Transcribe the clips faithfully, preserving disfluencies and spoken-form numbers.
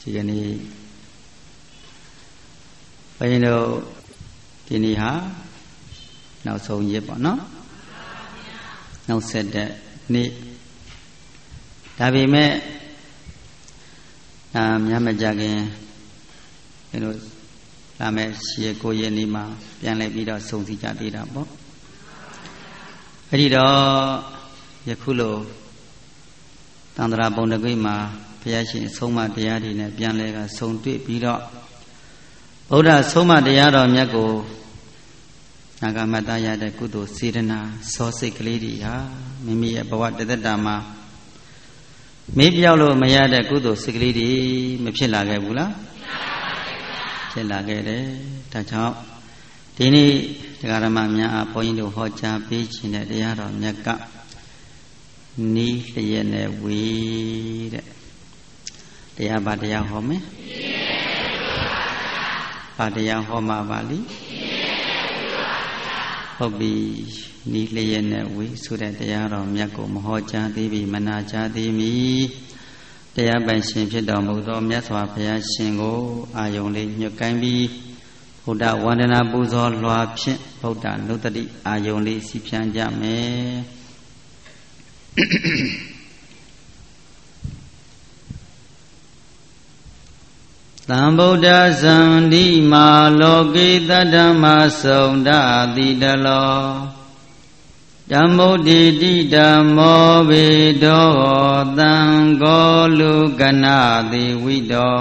ဒီကနေ့ဘုန်းကြီးတို့ဒီနေ့ဟာနောက်ဆုံးရက်ပေါ့နော်နောက်ဆက်တဲ့နေ့ဒါပေမဲ့အာများမကြခင်ဒီလိုလာမဲ့ရှေ့ကိုရက်နေ့မှာပြန်လဲပြီးတော့စုံစည်းကြသေးတာပေါ့အဲ့ဒီတော့ယခုလိုတန္တရာဘုံတကွေ့မှာဘုရားရှင်ဆုံးမတရားတွေနဲ့ပြန်လဲကဆုံတွေ့ပြီးတော့ဗုဒ္ဓဆုံးမတရားတော်မြတ်ကိုနာဂမတရတဲ့ကုသိုလ်စေတနာစောစိတ်ကလေးတွေဟာမိမိရဲ့ဘဝတသက်တာမှာမေ့ပြောက်လို့မရတဲ့ကုသိုလ်စိတ်ကလေးတွေမဖြစ်လာခဲ့ဘူးလားဖြစ်လာခဲ့တယ်ဒါကြောင့်ဒီနေ့တရားဓမ္မများအားဘုန်းကြီးတို့ဟောကြားပေးခြင်းတဲ့တရားတော်မြတ်ကနီးလျက်နဲ့ဝေးတဲ့တရားဘာတရားဟောမယ်ဘာတရားဟောမှာပါလိဟုတ်ပြီနီးလျက်နဲ့ဝေးဆိုတဲ့တရားတော်မြတ်ကိုမဟောကြားသေးပြီမနာကြားသေးမီတရားပိုင်ရှင်ဖြစ်တော်မူသောမြတ်စွာဘုရားရှင်ကိုအာယုံလေးညွတ်ကိုင်းပြီးဗုဒ္ဓဝန္ဒနာပူဇော်လွှာဖြင့်ဗုဒ္ဓနုတ္တိအာယုံလေးစီဖြန်းကြမယ်သံဗုဒ္ဓဇန္တိမာလောကေတတ္တမသုံဒတိတလောဓမ္မုဒိတိဓမ္မောဝေဒောသံဃောလူကနာတိဝိတော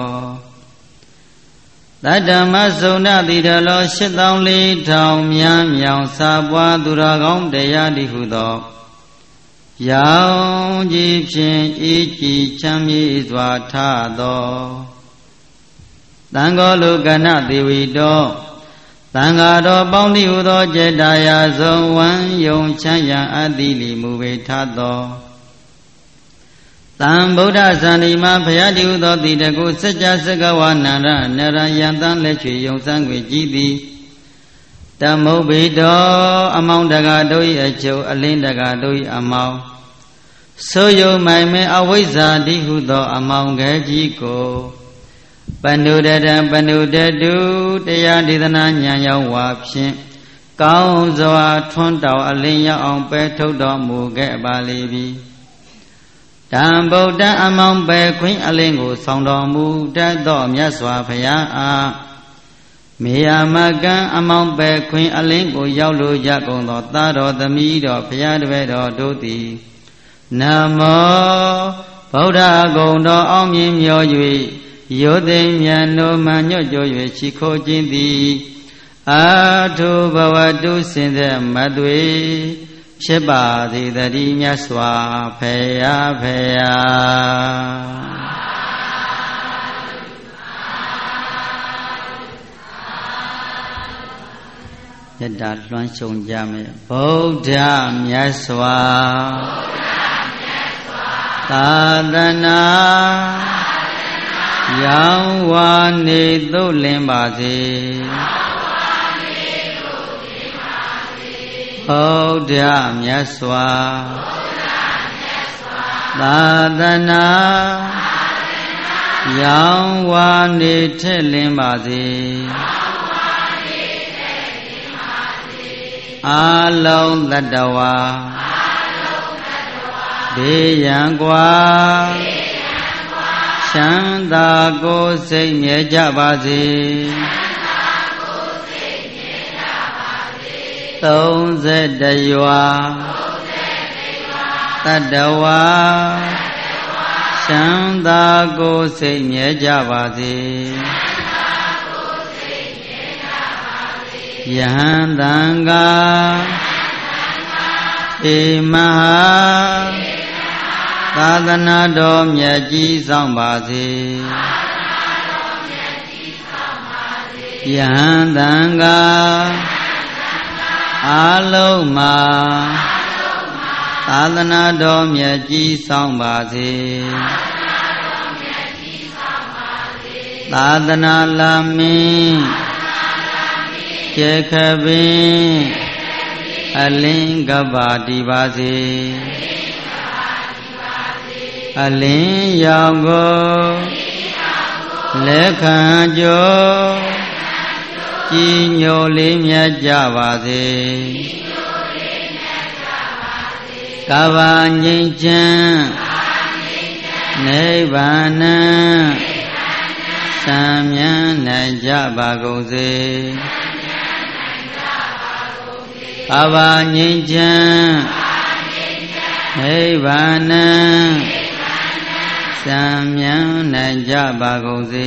တတ္တမသုံဒတိတလောရှစ်သောင်းလေးထောင်မြန်းမြောင်စာပွားသူတော်ကောင်းတရားတိဟုသောရောင်ကြီးဖြင့်အေးကြည်ချမ်းမြေ့စွာထသောသံဃောလူကနသေဝီတောသံဃာတော်ပေါင်းတိဟုသောចេတရာဆုံးဝမ်းယုံချမ်းရန်အတိလီမူဝေထသောသံဗုဒ္ဓဇန္တိမဘုရားတိဟုသောတိတကုစัจ जा စကဝနန္ဒနရယံတံလက်ချွေယုံစံွေကြည်သည်တမုဗ္ဗေတောအမောင်တကာတို့၏အချုပ်အလင်းတကာတို့၏အမောင်ဆိုယုံမိုင်မဲအဝိဇ္ဇာတိဟုသောအမောင်ခဲကြီးကိုပဏုဒတံပဏုတတုတရားဒေသနာဉာဏ်ရောက်ဝါဖြင့်ကောင်းစွာထွန်းတောင်အလင်းရောက်အောင်ပဲထုတ်တော်မူခဲ့ပါလေပြီတံဗုဒ္ဓအမောင်ပဲခွင်းအလင်းကိုဆောင်တော်မူတတ်သောမြတ်စွာဘုရားအားမေယမကံအမောင်ပဲခွင်းအလင်းကိုရောက်လိုကြကုန်သောသားတော်သမီးတော်ဘုရားတပည့်တော်တို့သည်နမောဗုဒ္ဓဂုဏ်တော်အောင်မြင်မြော်၍ယောသိမြတ်နိုမှညွတ်ကြ၍ချီခိုးခြင်းသည်အာထုဘဝတုစင်သက်မသွေဖြစ်ပါသည်တည်းမြတ်စွာဘုရားဖေယာယတ္တလွှမ်းခြုံကြမယ်ဗုဒ္ဓမြတ်စွာသာသနာရောင်ဝါနေသို့လင်းပါစေဗုဒ္ဓမြတ်စွာသာသနာရောင်ဝါနေထက်လင်းပါစေအာလုံးတတ္တဝါဒေယံကွာချမ်းသာကိုယ်စိတ်မြဲကြပါစေသုံးဆယ်တရွာတတ္တဝါချမ်းသာကိုယ်စိတ်မြဲကြပါစေယဟန်တံဃာဧမဟာသာသနာတော်မြတ်ကြီးဆောင်ပါစေယဟန်တံဃာအာလုံးမှာသာသနာတော်မြတ်ကြီးဆောင်ပါစေသာသနာလာမင်းကျေခပင်အလင်းကပါတိပါစေအလင်းရောင်ကိုလက်ခံကြိုးကြီးညိုလေးမြတ်ကြပါစေကဘာငြိမ်းချမ်းနိဗ္ဗာန်သံမြန်းနိုင်ကြပါကုန်စေကဘာငြိမ်းချမ်းနိဗ္ဗာန်သံမြန်းနိုင်ကြပါကုန်စေ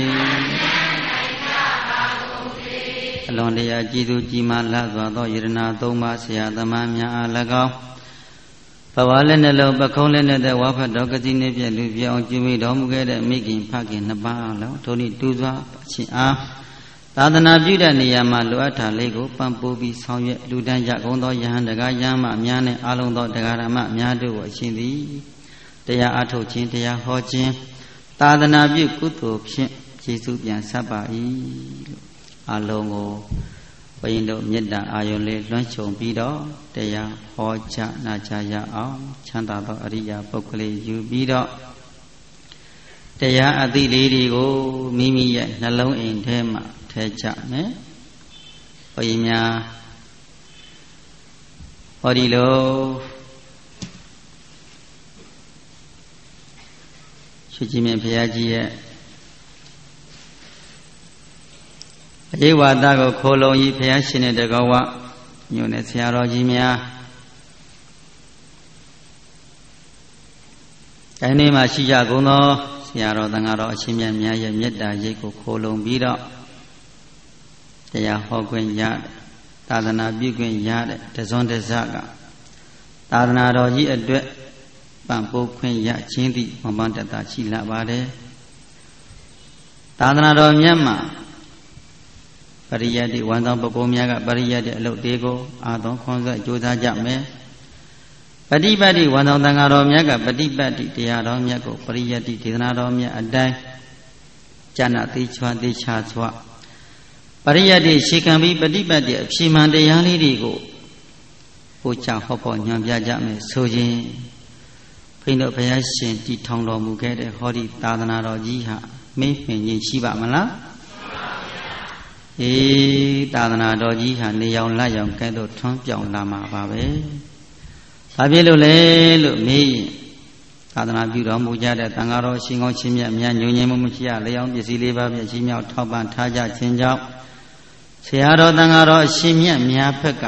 အလွန်တရာကြည်သူကြည်မာလှစွာသောယရဏသုံးပါးဆရာသမားများအား၎င်းဘဝလည်းနှလုံးပခုံးလည်းနဲ့ဝါဖတ်တော်ကတိနေပြည့်လူပြောင်းကျွမိတော်မူခဲ့တဲ့မိခင်ဖခင်နှစ်ပါးအားလုံးထိုနည်းတူစွာအချင်းအားသာသနာပြုတဲ့နေရာမှာလိုအပ်တာလေးကိုပံ့ပိုးပြီးဆောင်ရွက်လူတန်းကြကုန်သောယဟန်တကားယဟန်မအများနဲ့အားလုံးသောတရားဓမ္မအများတို့ကိုအရှင်သည်တရားအားထုတ်ခြင်းတရားဟောခြင်းသာသနာပြုကုသိုလ်ဖြင့်ယေရှုပြန်ဆက်ပါ၏လို့အလုံးကိုဘုရင်တို့မေတ္တာအာရုံလေးလွှမ်းခြုံပြီးတော့တရားဟောကြားနာကြားရအောင်ချမ်းသာသောအရိယာပုဂ္ဂိုလ်ယူပြီးတော့တရားအသိလေးတွေကိုမိမိရဲ့နှလုံးအိမ်ထဲမှာထဲကြမယ်ဘုရင်များဟောဒီလိုရွှေကြည်မြင့်ဘုရားကြီးရဲ့အေဝါဒကိုခိုးလုံကြီးဘုရားရှင်တဲ့တကောဝညွန်တဲ့ဆရာတော်ကြီးများတိုင်းနေမှာရှိကြကုန်သောဆရာတော်သံဃာတော်အရှင်မြတ်များရဲ့မေတ္တာရိပ်ကိုခိုးလုံပြီးတော့တရားဟောခွင့်ရသာသနာပြုခွင့်ရတဲ့တဇွန်တဇကသာသနာတော်ကြီးအတွက်ပံ့ပိုးခွင့်ရခြင်းသည်မမတတရှိလာပါတယ်သာသနာတော်မြတ်မှာပရိယတ်တိဝန်ဆောင်ပုဂ္ဂိုလ်များကပရိယတ်တဲ့အလုပ်တွေကိုအာသုံခွန်ဆက်ကြိုးစားကြမယ်ပฏิပတ်တိဝန်ဆောင်သံဃာတော်များကပฏิပတ်တိတရားတော်မြတ်ကိုပရိယတ်တိဒေသနာတော်မြတ်အတိုင်းကျမ်းနာသိချွာသိချစွာပရိယတ်တိရှေခံပြီးပฏิပတ်တိအဖြေမှန်တရားလေးတွေကိုဟောကြားဟောဖို့ညွှန်ပြကြမယ်ဆိုခြင်းဘုန်းတော်ဘုရားရှင်တည်ထောင်တော်မူခဲ့တဲ့ဟောဒီသာသနာတော်ကြီးဟာမိမ့်ပင်ကြီးရှိပါမလားအေးသာသနာတော်ကြီးဟာနေရောင်လက်ရောင်ကဲ့သို့ထွန်းပြောင်လာမှာပါပဲ။ဘာဖြစ်လို့လဲလို့မေးရင်သာသနာပြုတော်မူကြတဲ့သံဃာတော်ရှင်ကောင်းချင်းမြတ်များညဉ့်ညင်မှုမရှိရလျောင်းပစ္စည်းလေးပါးဖြင့်ရှင်မြောက်ထောက်ပံ့ထားကြခြင်းကြောင့်ဆရာတော်သံဃာတော်အရှင်မြတ်များဘက်က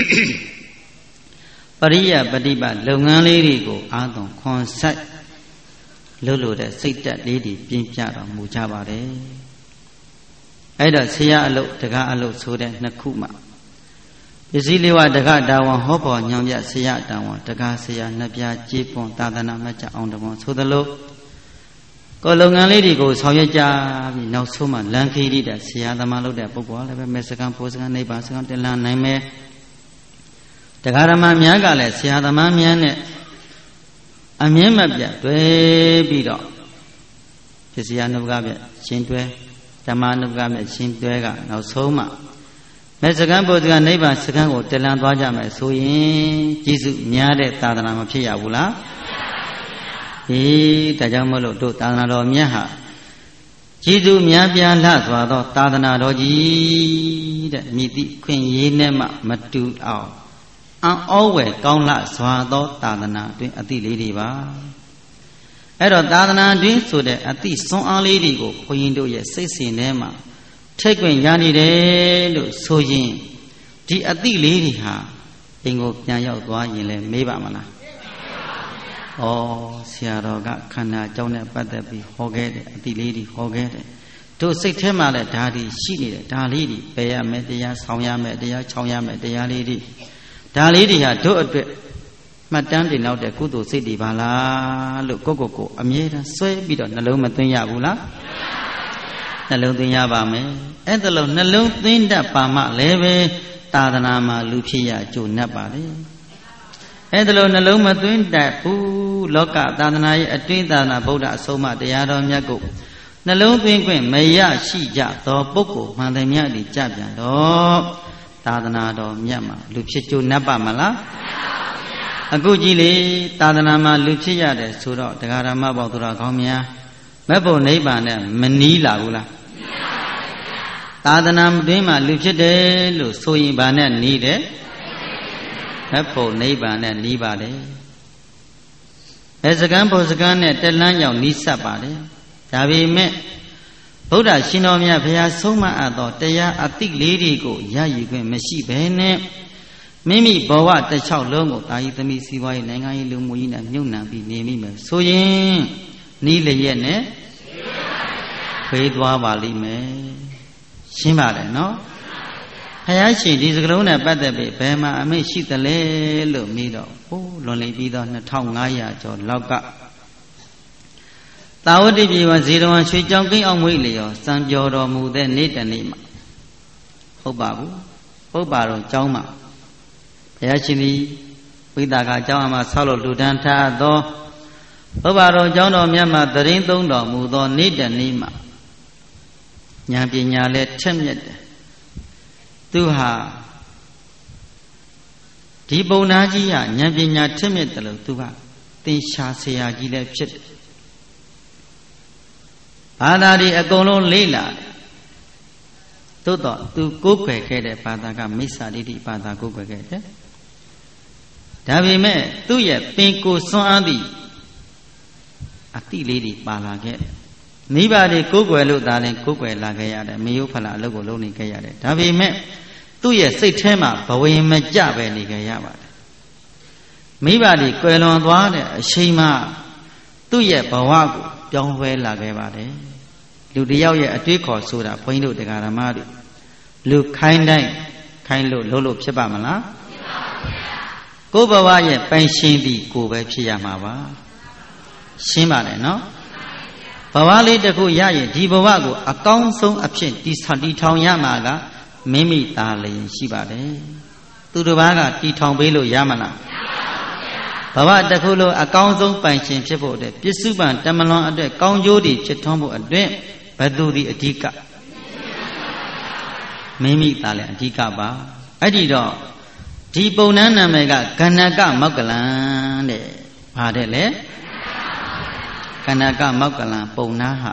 ပရိယပฏิပတ်လုပ်ငန်းလေးတွေကိုအားသွန်ခွန်ဆိုင်လှုပ်လို့တဲ့စိတ်တက်လေးတွေပြင်းပြတော်မူကြပါတယ်အဲ့တော့ဆရာအလုပ်တကားအလုပ်ဆိုတဲ့နှစ်ခုမှာပစ္စည်းလေးဝတကားတာဝန်ဟောပေါ်ညောင်ပြဆရာတာဝန်တကားဆရာနှစ်ပြားကြေးပွန်သာသနာမကျအောင်တပွန်ဆိုသလိုကိုလုပ်ငန်းလေးတွေကိုဆောင်ရွက်ကြပြီးနောက်ဆုံးမှလမ်းခီးတဲ့ဆရာသမားလုပ်တဲ့ပုဂ္ဂိုလ်ကလည်းပဲမေစကံပိုးစကံနိဗ္ဗာန်စကံတက်လာနိုင်မယ်တရားဓမ္မများကလည်းဆရာသမားများနဲ့အမြင့်မပြတ်တွဲပြီးတော့ပစ္စည်းအနုပကပြရှင်းတွဲဓမ္မအနုပကပြရှင်းတွဲကနောက်ဆုံးမှမေစကံပိုးစကံနိဗ္ဗာန်စကံကိုတက်လန်းသွားကြမယ်ဆိုရင်ကျေးဇူးများတဲ့သာသနာမဖြစ်ရဘူးလားဟေးဒါကြောင့်မလို့တို့သာသနာတော်မြတ်ဟာကျေးဇူးများပြားလှစွာသောသာသနာတော်ကြီးတဲ့မြည်သည့်ခွင့်ရေးနဲ့မှမတူအောင်အံ့ဩဝယ်ကောင်းလှစွာသောသာသနာတွင်အသည့်လေးတွေပါအဲ့တော့သာသနာတွင်ဆိုတဲ့အသည့်စွမ်းအားလေးတွေကိုဘုန်းကြီးတို့ရဲ့စိတ်စဉ်ထဲမှာထိတ်ခွင့်ရနေတယ်လို့ဆိုရင်ဒီအသည့်လေးတွေဟာအိမ်ကိုပြန်ရောက်သွားရင်လည်းမေးပါမလားဩဆရာတော်ကခန္ဓာကြောင့်နဲ့ပတ်သက်ပြီးဟောခဲ့တဲ့အသည့်လေးတွေဟောခဲ့တယ်တို့စိတ်ထဲမှာလည်းဒါတွေရှိနေတယ်ဒါလေးတွေပယ်ရမယ်တရားဆောင်ရမယ်တရားချောင်ရမယ်တရားလေးတွေဒါလေးတွေဟာတို့အတွက်မှတ်တမ်းတင်နောက်တဲ့ကုသိုလ်စိတ်တွေပါလားလို့ကိုကိုကိုအမြဲတမ်းဆွဲပြီးတော့နှလုံးမသွင်းရဘူးလားနှလုံးသွင်းရပါမယ်အဲ့ဒါလို့နှလုံးသွင်းတတ်ပါမှလည်းပဲသာသနာမှာလူဖြစ်ရကြိုးနှက်ပါလေအဲ့ဒါလို့နှလုံးမသွင်းတတ်ဘူးလောကသာသနာရဲ့အတွင်းသာသနာဗုဒ္ဓအဆုံးအမတရားတော်မြတ်ကိုနှလုံးသွင်းခွင့်မရရှိကြသောပုဂ္ဂိုလ်မှန်တယ်မြတ်ဒီကြပြန်တော့သာသနာတော်မြတ်မှာလူဖြစ်ကြိုးနှက်ပါမလားအခုကြည့်လေသာသနာမှာလူဖြစ်ရတယ်ဆိုတော့တရားဓမ္မပေါသူတော်ကောင်းများမဲ့ဖို့နိဗ္ဗာန်နဲ့မနီးလာဘူးလားသာသနာတွင်မှာလူဖြစ်တယ်လို့ဆိုရင်ဗာနဲ့နီးတယ်မဲ့ဖို့နိဗ္ဗာန်နဲ့နီးပါတယ်အဲစကံဖို့စကံနဲ့တက်လန်းကြောင့်နီးစပ်ပါတယ်ဒါပေမဲ့ဗုဒ္ဓရှင်တော်မြတ်ဘုရားဆုံးမအပ်သောတရားအတိလေးတွေကိုရယူခွင့်မရှိဘဲနဲ့မိမိဘဝတစ်ချောက်လုံးကိုတာယီသမီးစီးပွားရေးနိုင်ငံရေးလူမှုရေးနဲ့မြုပ်နှံပြီးနေမိမယ်ဆိုရင်နီးလျက်နဲ့ဖေးသွားပါလိမ့်မယ်ရှင်းပါတယ်နော်ဘုရားရှင်ဒီစကလုံးနဲ့ပတ်သက်ပြီးဘယ်မှာအမိန့်ရှိသလဲလို့မေးတော့ဟိုးလွန်လည်ပြီးတော့နှစ်ထောင်ငါးရာကျော်လောက်ကသာဝတိပြည်မှာဇေတဝန်ရွှေကြောင်ကိန်းအောင်မွေးလျော်စံပြောတော်မူတဲ့နေ့တနေ့မှာဟုတ်ပါဘူးဟုတ်ပါတော့ကျောင်းမှာဘုရားရှင်သည်ဝိသကာကျောင်းအမှာဆောက်လို့လူတန်းထားသောဟုတ်ပါတော့ကျောင်းတော်မြတ်မှာသရင်သုံးတော်မူသောနေ့တနေ့မှာဉာဏ်ပညာလည်းထက်မြက်တယ်သူဟာဒီပုံနာကြီးဟာဉာဏ်ပညာထက်မြက်တယ်လို့သူကသင်္ချာဆရာကြီးလည်းဖြစ်တယ်ဘာသာတွေအကုန်လုံးလေးလာသို့တော့သူကိုးကွယ်ခဲ့တဲ့ဘာသာကမိစ္ဆာဒိဋ္ဌိဘာသာကိုးကွယ်ခဲ့တယ်ဒါပေမဲ့သူ့ရဲ့ပင်ကိုယ်စွမ်းအားသည့်အတိလေးတွေပါလာခဲ့မိဘတွေကိုးကွယ်လို့ဒါလည်းကိုးကွယ်လာခဲ့ရတယ်မေယုဖလာအလုပ်ကိုလုပ်နေခဲ့ရတယ်ဒါပေမဲ့သူ့ရဲ့စိတ်ထဲမှာဘဝင်မကြပဲနေခဲ့ရပါတယ်မိဘတွေကွယ်လွန်သွားတဲ့အချိန်မှာသူ့ရဲ့ဘဝကိုပြောင်းလဲလာခဲ့ပါတယ်လူတယောက်ရဲ့အတွေးခေါ်ဆိုတာဘုန်းကြီးတို့တရားဓမ္မတွေလူခိုင်းတိုင်းခိုင်းလို့လုပ်လို့ဖြစ်ပါမလားဖြစ်ပါဘူးကိုယ်ဘဝရဲ့ပိုင်ရှင်သည်ကိုယ်ပဲဖြစ်ရမှာပါရှင်းပါတယ်နော်ဘဝလေးတစ်ခုရရင်ဒီဘဝကိုအကောင်းဆုံးအဖြစ်တည်ဆောက်တည်ထောင်ရမှာကမိမိသားလျင်ရှိပါတယ်သူတစ်ပါးကတည်ထောင်ပေးလို့ရမလားဘဝတစ်ခုလုံးအကောင်းဆုံးပိုင်ရှင်ဖြစ်ဖို့အတွက်ပြစ္စုပန်တမလွန်အတွက်ကောင်းကျိုးတွေဖြစ်ထွန်းဖို့အတွက်ဘယ်သူဒီအဓိကမိမိသားလည်းအဓိကပါအဲ့ဒီတော့ဒီပုံနှန်းနာမည်ကကဏကမောက္ကလံတဲ့ဗါတဲ့လေကဏကမောက္ကလံပုံနာဟာ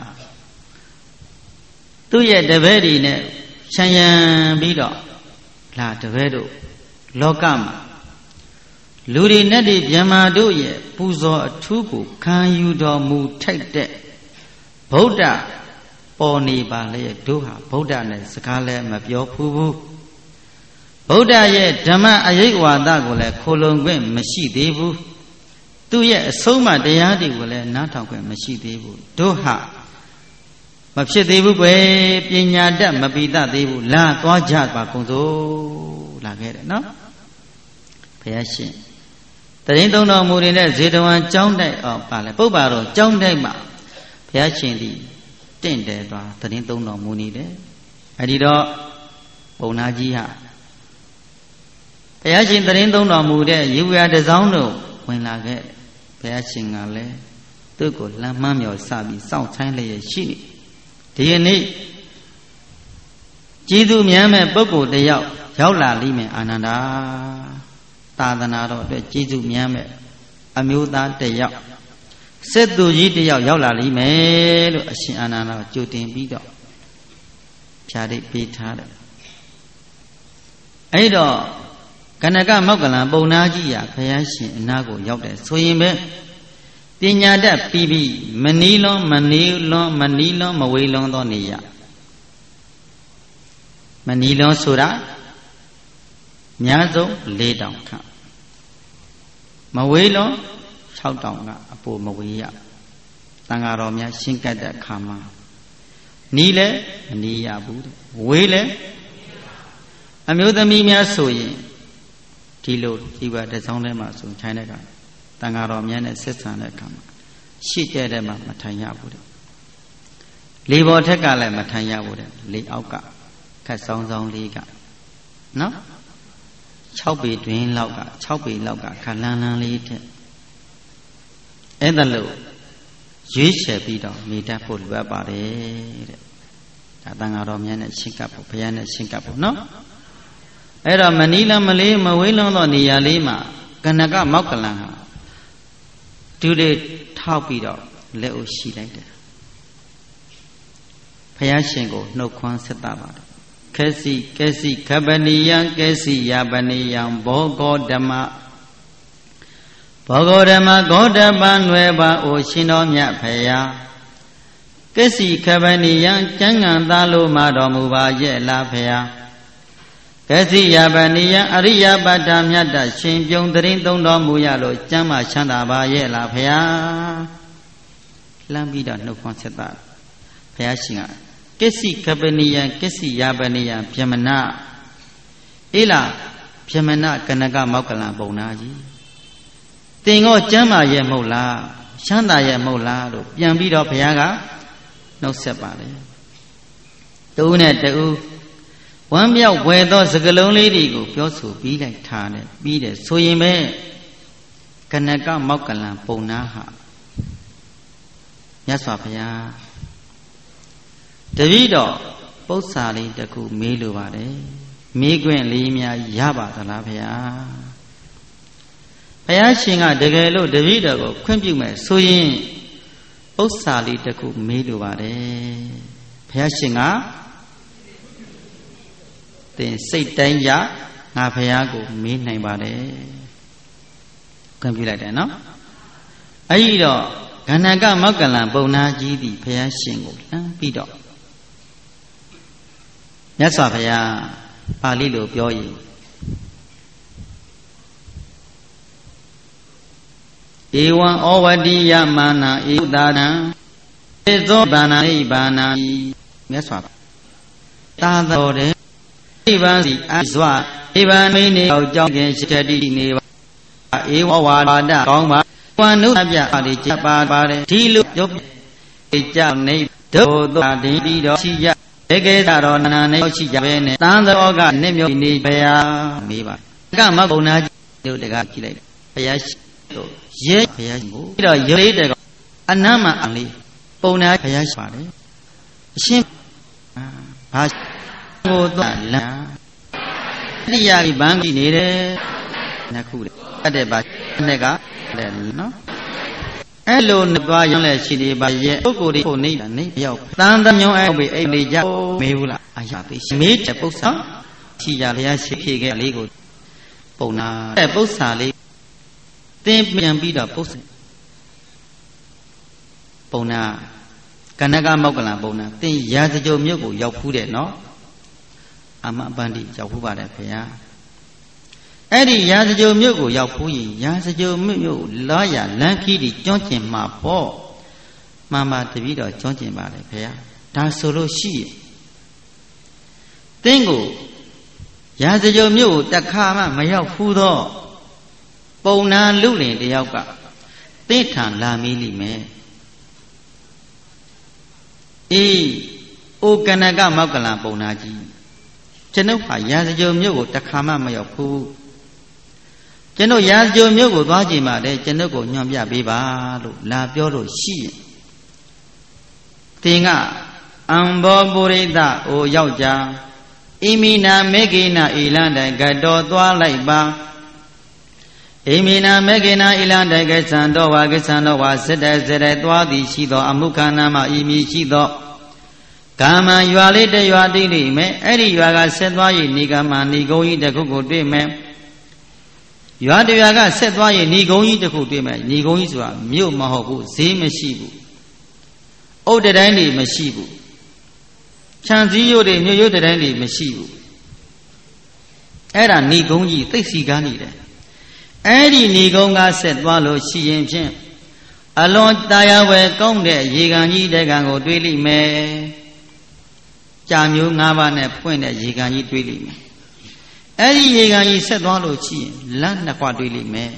သူ့ရဲ့တပည့်တွေနဲ့ခြံရံပြီးတော့လာတပည့်တို့လောကမှာလူတွေနဲ့ဒီဗျမတို့ရဲ့ပူဇော်အထူးကိုခံယူတော်မူထိုက်တဲ့ဗုဒ္ဓပေါ်နေပါလေတို့ဟာဗုဒ္ဓနဲ့စကားလည်းမပြောဘူးဘူးဗုဒ္ဓရဲ့ဓမ္မအယိဝါဒကိုလည်းခိုလုံခွင့်မရှိသေးဘူးသူ့ရဲ့အဆုံးအမတရားတွေကိုလည်းနားထောင်ခွင့်မရှိသေးဘူးတို့ဟာမဖြစ်သေးဘူးကွယ်ပညာတတ်မပိတတ်သေးဘူးလာသွားကြပါကုန်စို့လာခဲ့တယ်နော်ဘုရားရှင်တရင်သုံးတော်မူနေတဲ့ဇေတဝန်ကျောင်းတိုက်အောင်ပါလေပုပ္ပါတော်ကျောင်းတိုက်မှာဘုရားရှင်သည်တင့်တယ်သွားတရင်သုံးတော်မူနေတယ်အဲဒီတော့ပုံနာကြီးဟာဘုရားရှင်တရင်သုံးတော်မူတဲ့ရေဝါတစောင်းတို့ဝင်လာခဲ့ဘုရားရှင်ကလည်းသူ့ကိုလမ်းမှန်းမြော်စပြီးစောင့်ဆိုင်လျက်ရှိနေဒီကနေ့ကျေးဇူးများမဲ့ပုဂ္ဂိုလ်တယောက်ရောက်လာလိမ့်မယ်အာနန္ဒာသာသနာတော်အတွက်ကျေးဇူးများမဲ့အမျိုးသားတယောက်စစ်သူကြီးတယောက်ရောက်လာလိမ့်မယ်လို့အရှင်အာနန္ဒာကြိုတင်ပြီးတော့ဖြာဒိတ်ပေးထားတယ်အဲ့တော့ကနကမောက္ကလံပုံနာကြီးရာဘုရားရှင်အနာကိုရောက်တယ်ဆိုရင်ပဲပညာတတ်ပြီးပြီးမနီးလွန်မနီးလွန်မနီးလွန်မဝေးလွန်သောနေရမနီးလွန်ဆိုတာများဆုံးလေးတောင်ခန့်မဝေးလွန်၆တောင်ကအပိုမဝေးရတန်ဃာတော်များရှင်းကပ်တဲ့အခါမှာနီးလဲမနီးရဘူးဝေးလဲအမျိုးသမီးများဆိုရင်ဒီလိုဒီဘက်တစ်စောင်းထဲမှာဆိုထိုင်တဲ့ကတန်ဃာတော်များနဲ့ဆက်ဆံတဲ့အခါမှာရှေ့တဲ့တဲ့မှာမထိုင်ရဘူးတဲ့လေပေါ်ထက်ကလည်းမထိုင်ရဘူးတဲ့လေအောက်ကခက်ဆောင်ဆောင်လေးကနော်၆ပေတွင်လောက်က၆ပေလောက်ကခလန်းလန်းလေးတဲ့အဲ့ဒါလို့ရွေးချယ်ပြီးတော့နေတတ်ဖို့လိုအပ်ပါတယ်တဲ့ဒါတန်ဃာတော်များနဲ့ရှင်းကပ်ဖို့ဘုရားနဲ့ရှင်းကပ်ဖို့နော်အဲ့တော့မနီးလမလေးမဝေးလွန်သောနေရာလေးမှာကနကမောက္ကလံဟာဒုလေးထောက်ပြီးတော့လက်အုပ်ရှိလိုက်တယ်ဘုရားရှင်ကိုနှုတ်ခွန်းဆက်တာပါတယ်ခေစီကေစီခပနိယံကေစီယပနိယံဘောဂောဓမ္မဘောဂောဓမ္မဂောတပံနွယ်ပါအိုရှင်တော်မြတ်ဖရာကိစီခပနိယံကျမ်းဂန်သားလို့မှာတော်မူပါရဲ့လားဖရာကိစီယပနိယံအရိယပတ္တမြတ်တရှင်ပြုံတရင်သုံးတော်မူရလို့ကျမ်းမာချမ်းသာပါရဲ့လားဖရာလှမ်းပြီးတော့နှုတ်ခွန်းဆက်တာဖရာရှင်ကကိစီခပနိယံကိစီယပနိယံဗျမနအေးလားဗျမနကနကမောက်ကလံပုံနာကြီးတင်ကောကျမ်းမာရဲ့မဟုတ်လားချမ်းသာရဲ့မဟုတ်လားလို့ပြန်ပြီးတော့ဘုရားကနှုတ်ဆက်ပါလေတူနဲ့တူဝမ်းမြောက်ဝယ်သောစကလုံးလေးတွေကိုပြောဆိုပြီးလိုက်ထားတယ်ပြီးတယ်ဆိုရင်ပဲကနကမောက်ကလံပုံနာဟာမြတ်စွာဘုရားတပည့်တော်ပု္ပ္ပစာလေးတစ်ခုမေးလိုပါတယ်မေးခွင့်လေးများရပါသလားဘုရားဘုရားရှင်ကတကယ်လို့တပည့်တော်ကိုခွင့်ပြုမယ်ဆိုရင်ဥစ္စာလေးတစ်ခုမေးလိုပါတယ်ဘုရားရှင်ကသင်စိတ်တိုင်းရငါဘုရားကိုမေးနိုင်ပါတယ်ခွင့်ပြုလိုက်တယ်နော်အဲ့ဒီတော့ခန္ဓာကမောက္ကလံပုံနာကြီးသည်ဘုရားရှင်ကိုလှမ်းပြီးတော့မြတ်စွာဘုရားပါဠိလိုပြောရင်ဧဝံဩဝတိယမာနာဧတာနံဧသောဘာနာဣဘာနာမြတ်စွာသာတော်တဲ့ဣဗံစီအဇဝဣဗံမိနေအောင်ကြောင်းခင်ရှိတတိနေပါဧဝဝါဒကောင်းပါဝန္နုပြပါတိကြပါပါတယ်ဒီလိုရုပ်ကြောင့်နေဒုသောတိပြီးတော့ရှိရဧကေသရောနာနေရှိကြပဲနဲ့တန်သောကနေမျိုးနေဘုရားမေးပါကမဘုံနာတို့တကကြည့်လိုက်ဘုရားတို့ရဲဘုရားကိုပြီးတော့ရဲတဲ့ကအနမ်းမှအလေးပုံနာဘုရားရှိပါတယ်အရှင်ဘာကိုသွားလမ်းတရားကြီးဘန်းကြည့်နေတယ်နှစ်ခုလေအဲ့တဲ့ဘာနဲ့ကလည်းနော်အဲ့လိုနှစ်သွားရင်းလဲရှိနေပါရဲ့ပုဂ္ဂိုလ်တွေကိုနေတာနေရောက်တန်တညုံအဲ့ဘေးအိတ်နေကြမေးဘူးလားအာရသေးရှိမေးတဲ့ပု္ပ္ပာရှိကြဘုရားရှိဖြေခဲ့လေးကိုပုံနာတဲ့ပု္ပ္ပာလေးသင်ပြန်ပြီးတော့ပု္ပ္ပာပုံနာကနကမောက္ကလံပုံနာသင်ရာဇကြိုမြို့ကိုရောက်ဖူးတယ်နော်အမပန္တိရောက်ဖူးပါတယ်ခင်ဗျာအဲ့ဒီရာဇကြိုမြို့ကိုရောက်ဖူးရင်ရာဇကြိုမြို့လာရလမ်းခီးဒီကျွန်းကျင်မှာပေါ့မှန်ပါတပည့်တော်ကျွန်းကျင်ပါတယ်ခင်ဗျာဒါဆိုလို့ရှိရင်သင်ကိုရာဇကြိုမြို့ကိုတခါမှမရောက်ဖူးတော့ပုံနာလူလင်တယောက်ကသင်ထံလာမေးလိမ့်မယ်အေးအိုကနကမောက္ကလံပုံနာကြီးကျွန်ုပ်ဟာရာဇကြိုမြို့ကိုတခါမှမရောက်ဘူးကျွန်ုပ်ရာဇကြိုမြို့ကိုသွားကြည့်ပါတယ်ကျွန်ုပ်ကိုညွှန်ပြပေးပါလို့လာပြောလို့ရှိရင်သင်ကအံဘောပုရိသအိုယောက်ျားဣမိနာမေကိနာဣလန္တိုင်ကတော်သွားလိုက်ပါဣမိနာမေကိနာဣလန္တိုင်ကဆံတော်ဝါကဆံတော်ဝါစတဲ့စတဲ့သွားသည်ရှိသောအမှုခန္ဓာမှာဤမည်ရှိသောကာမရွာလေးတရွာတိလိမ့်မယ်အဲ့ဒီရွာကဆက်သွားရည်ဏီကမဏီကုန်းကြီးတစ်ခုကိုတွေ့မယ်ရွာတရွာကဆက်သွားရည်ဏီကုန်းကြီးတစ်ခုတွေ့မယ်ဏီကုန်းကြီးဆိုတာမြို့မဟုတ်ဘူးဈေးမရှိဘူးအုတ်တိုင်းတွေမရှိဘူးခြံစည်းရိုးတွေမြို့ရိုးတိုင်းတွေမရှိဘူးအဲ့ဒါဏီကုန်းကြီးသိစီကားနေတယ်အဲ့ဒီဏီကုန်းကဆက်သွားလို့ရှိရင်ဖြင့်အလွန်တရားဝယ်ကောင်းတဲ့ရေကန်ကြီးတဲ့ကန်ကိုတွေ့လိမ့်မယ်ကြာမျိုး၅ပါးနဲ့ဖွင့်တဲ့ရေကန်ကြီးတွေ့လိမ့်မယ်အဲ့ဒီရေကန်ကြီးဆက်သွားလို့ရှိရင်လမ်းနှစ်ခွတွေ့လိမ့်မယ်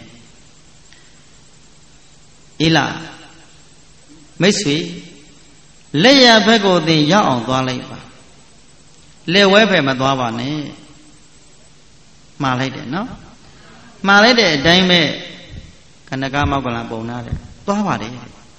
အေးလားမိတ်ဆွေလက်ရဘက်ကိုသင်ရောက်အောင်သွားလိုက်ပါလက်ဝဲဘက်မသွားပါနဲ့မှားလိုက်တယ်နော်မှားလိုက်တဲ့အတိုင်းပဲခန္ဓာကမောက္ကလံပုံနာတယ်သွားပါတယ်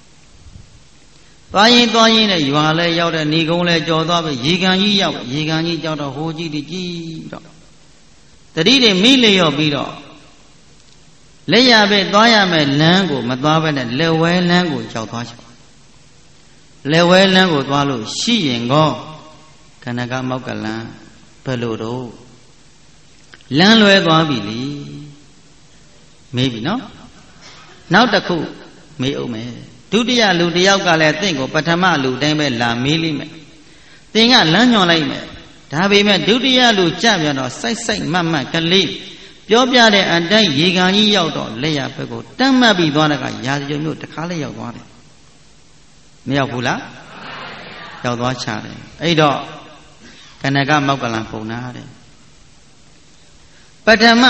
သွားရင်သွားရင်နဲ့ရွာလဲရောက်တဲ့ဏီကုန်းလဲကြော်သွားပြီရေကန်ကြီးရောက်ရေကန်ကြီးကြောက်တော့ဟိုကြီးတကြီးတော့တတိတွေမိလျော့ပြီးတော့လက်ရပဲသွားရမယ်လမ်းကိုမသွားဘဲနဲ့လက်ဝဲလမ်းကိုကြောက်သွားချင်လက်ဝဲလမ်းကိုသွားလို့ရှိရင်ကောခန္ဓာကမောက်ကလန်ဘယ်လိုတော့လမ်းလွဲသွားပြီလေမေးပြီနော်နောက်တစ်ခုမေးအောင်မယ်ဒုတိယလူတစ်ယောက်ကလည်းတင့်ကိုပထမလူတိုင်းပဲလာမေးလိမ့်မယ်သင်ကလမ်းညွှန်လိုက်မယ်ဒါပေမဲ့ဒုတိယလူကြပြန်တော့စိုက်စိုက်မတ်မတ်ကလေးပြောပြတဲ့အတိုင်းရေကန်ကြီးရောက်တော့လက်ရဘက်ကိုတမ်းမှတ်ပြီးသွားတဲ့ကရာဇဂိုမျိုးတစ်ခါလေးရောက်သွားတယ်မရောက်ဘူးလားရောက်သွားချတယ်အဲ့တော့ကနကမောက်ကလန်ပုံနာတဲ့ပထမ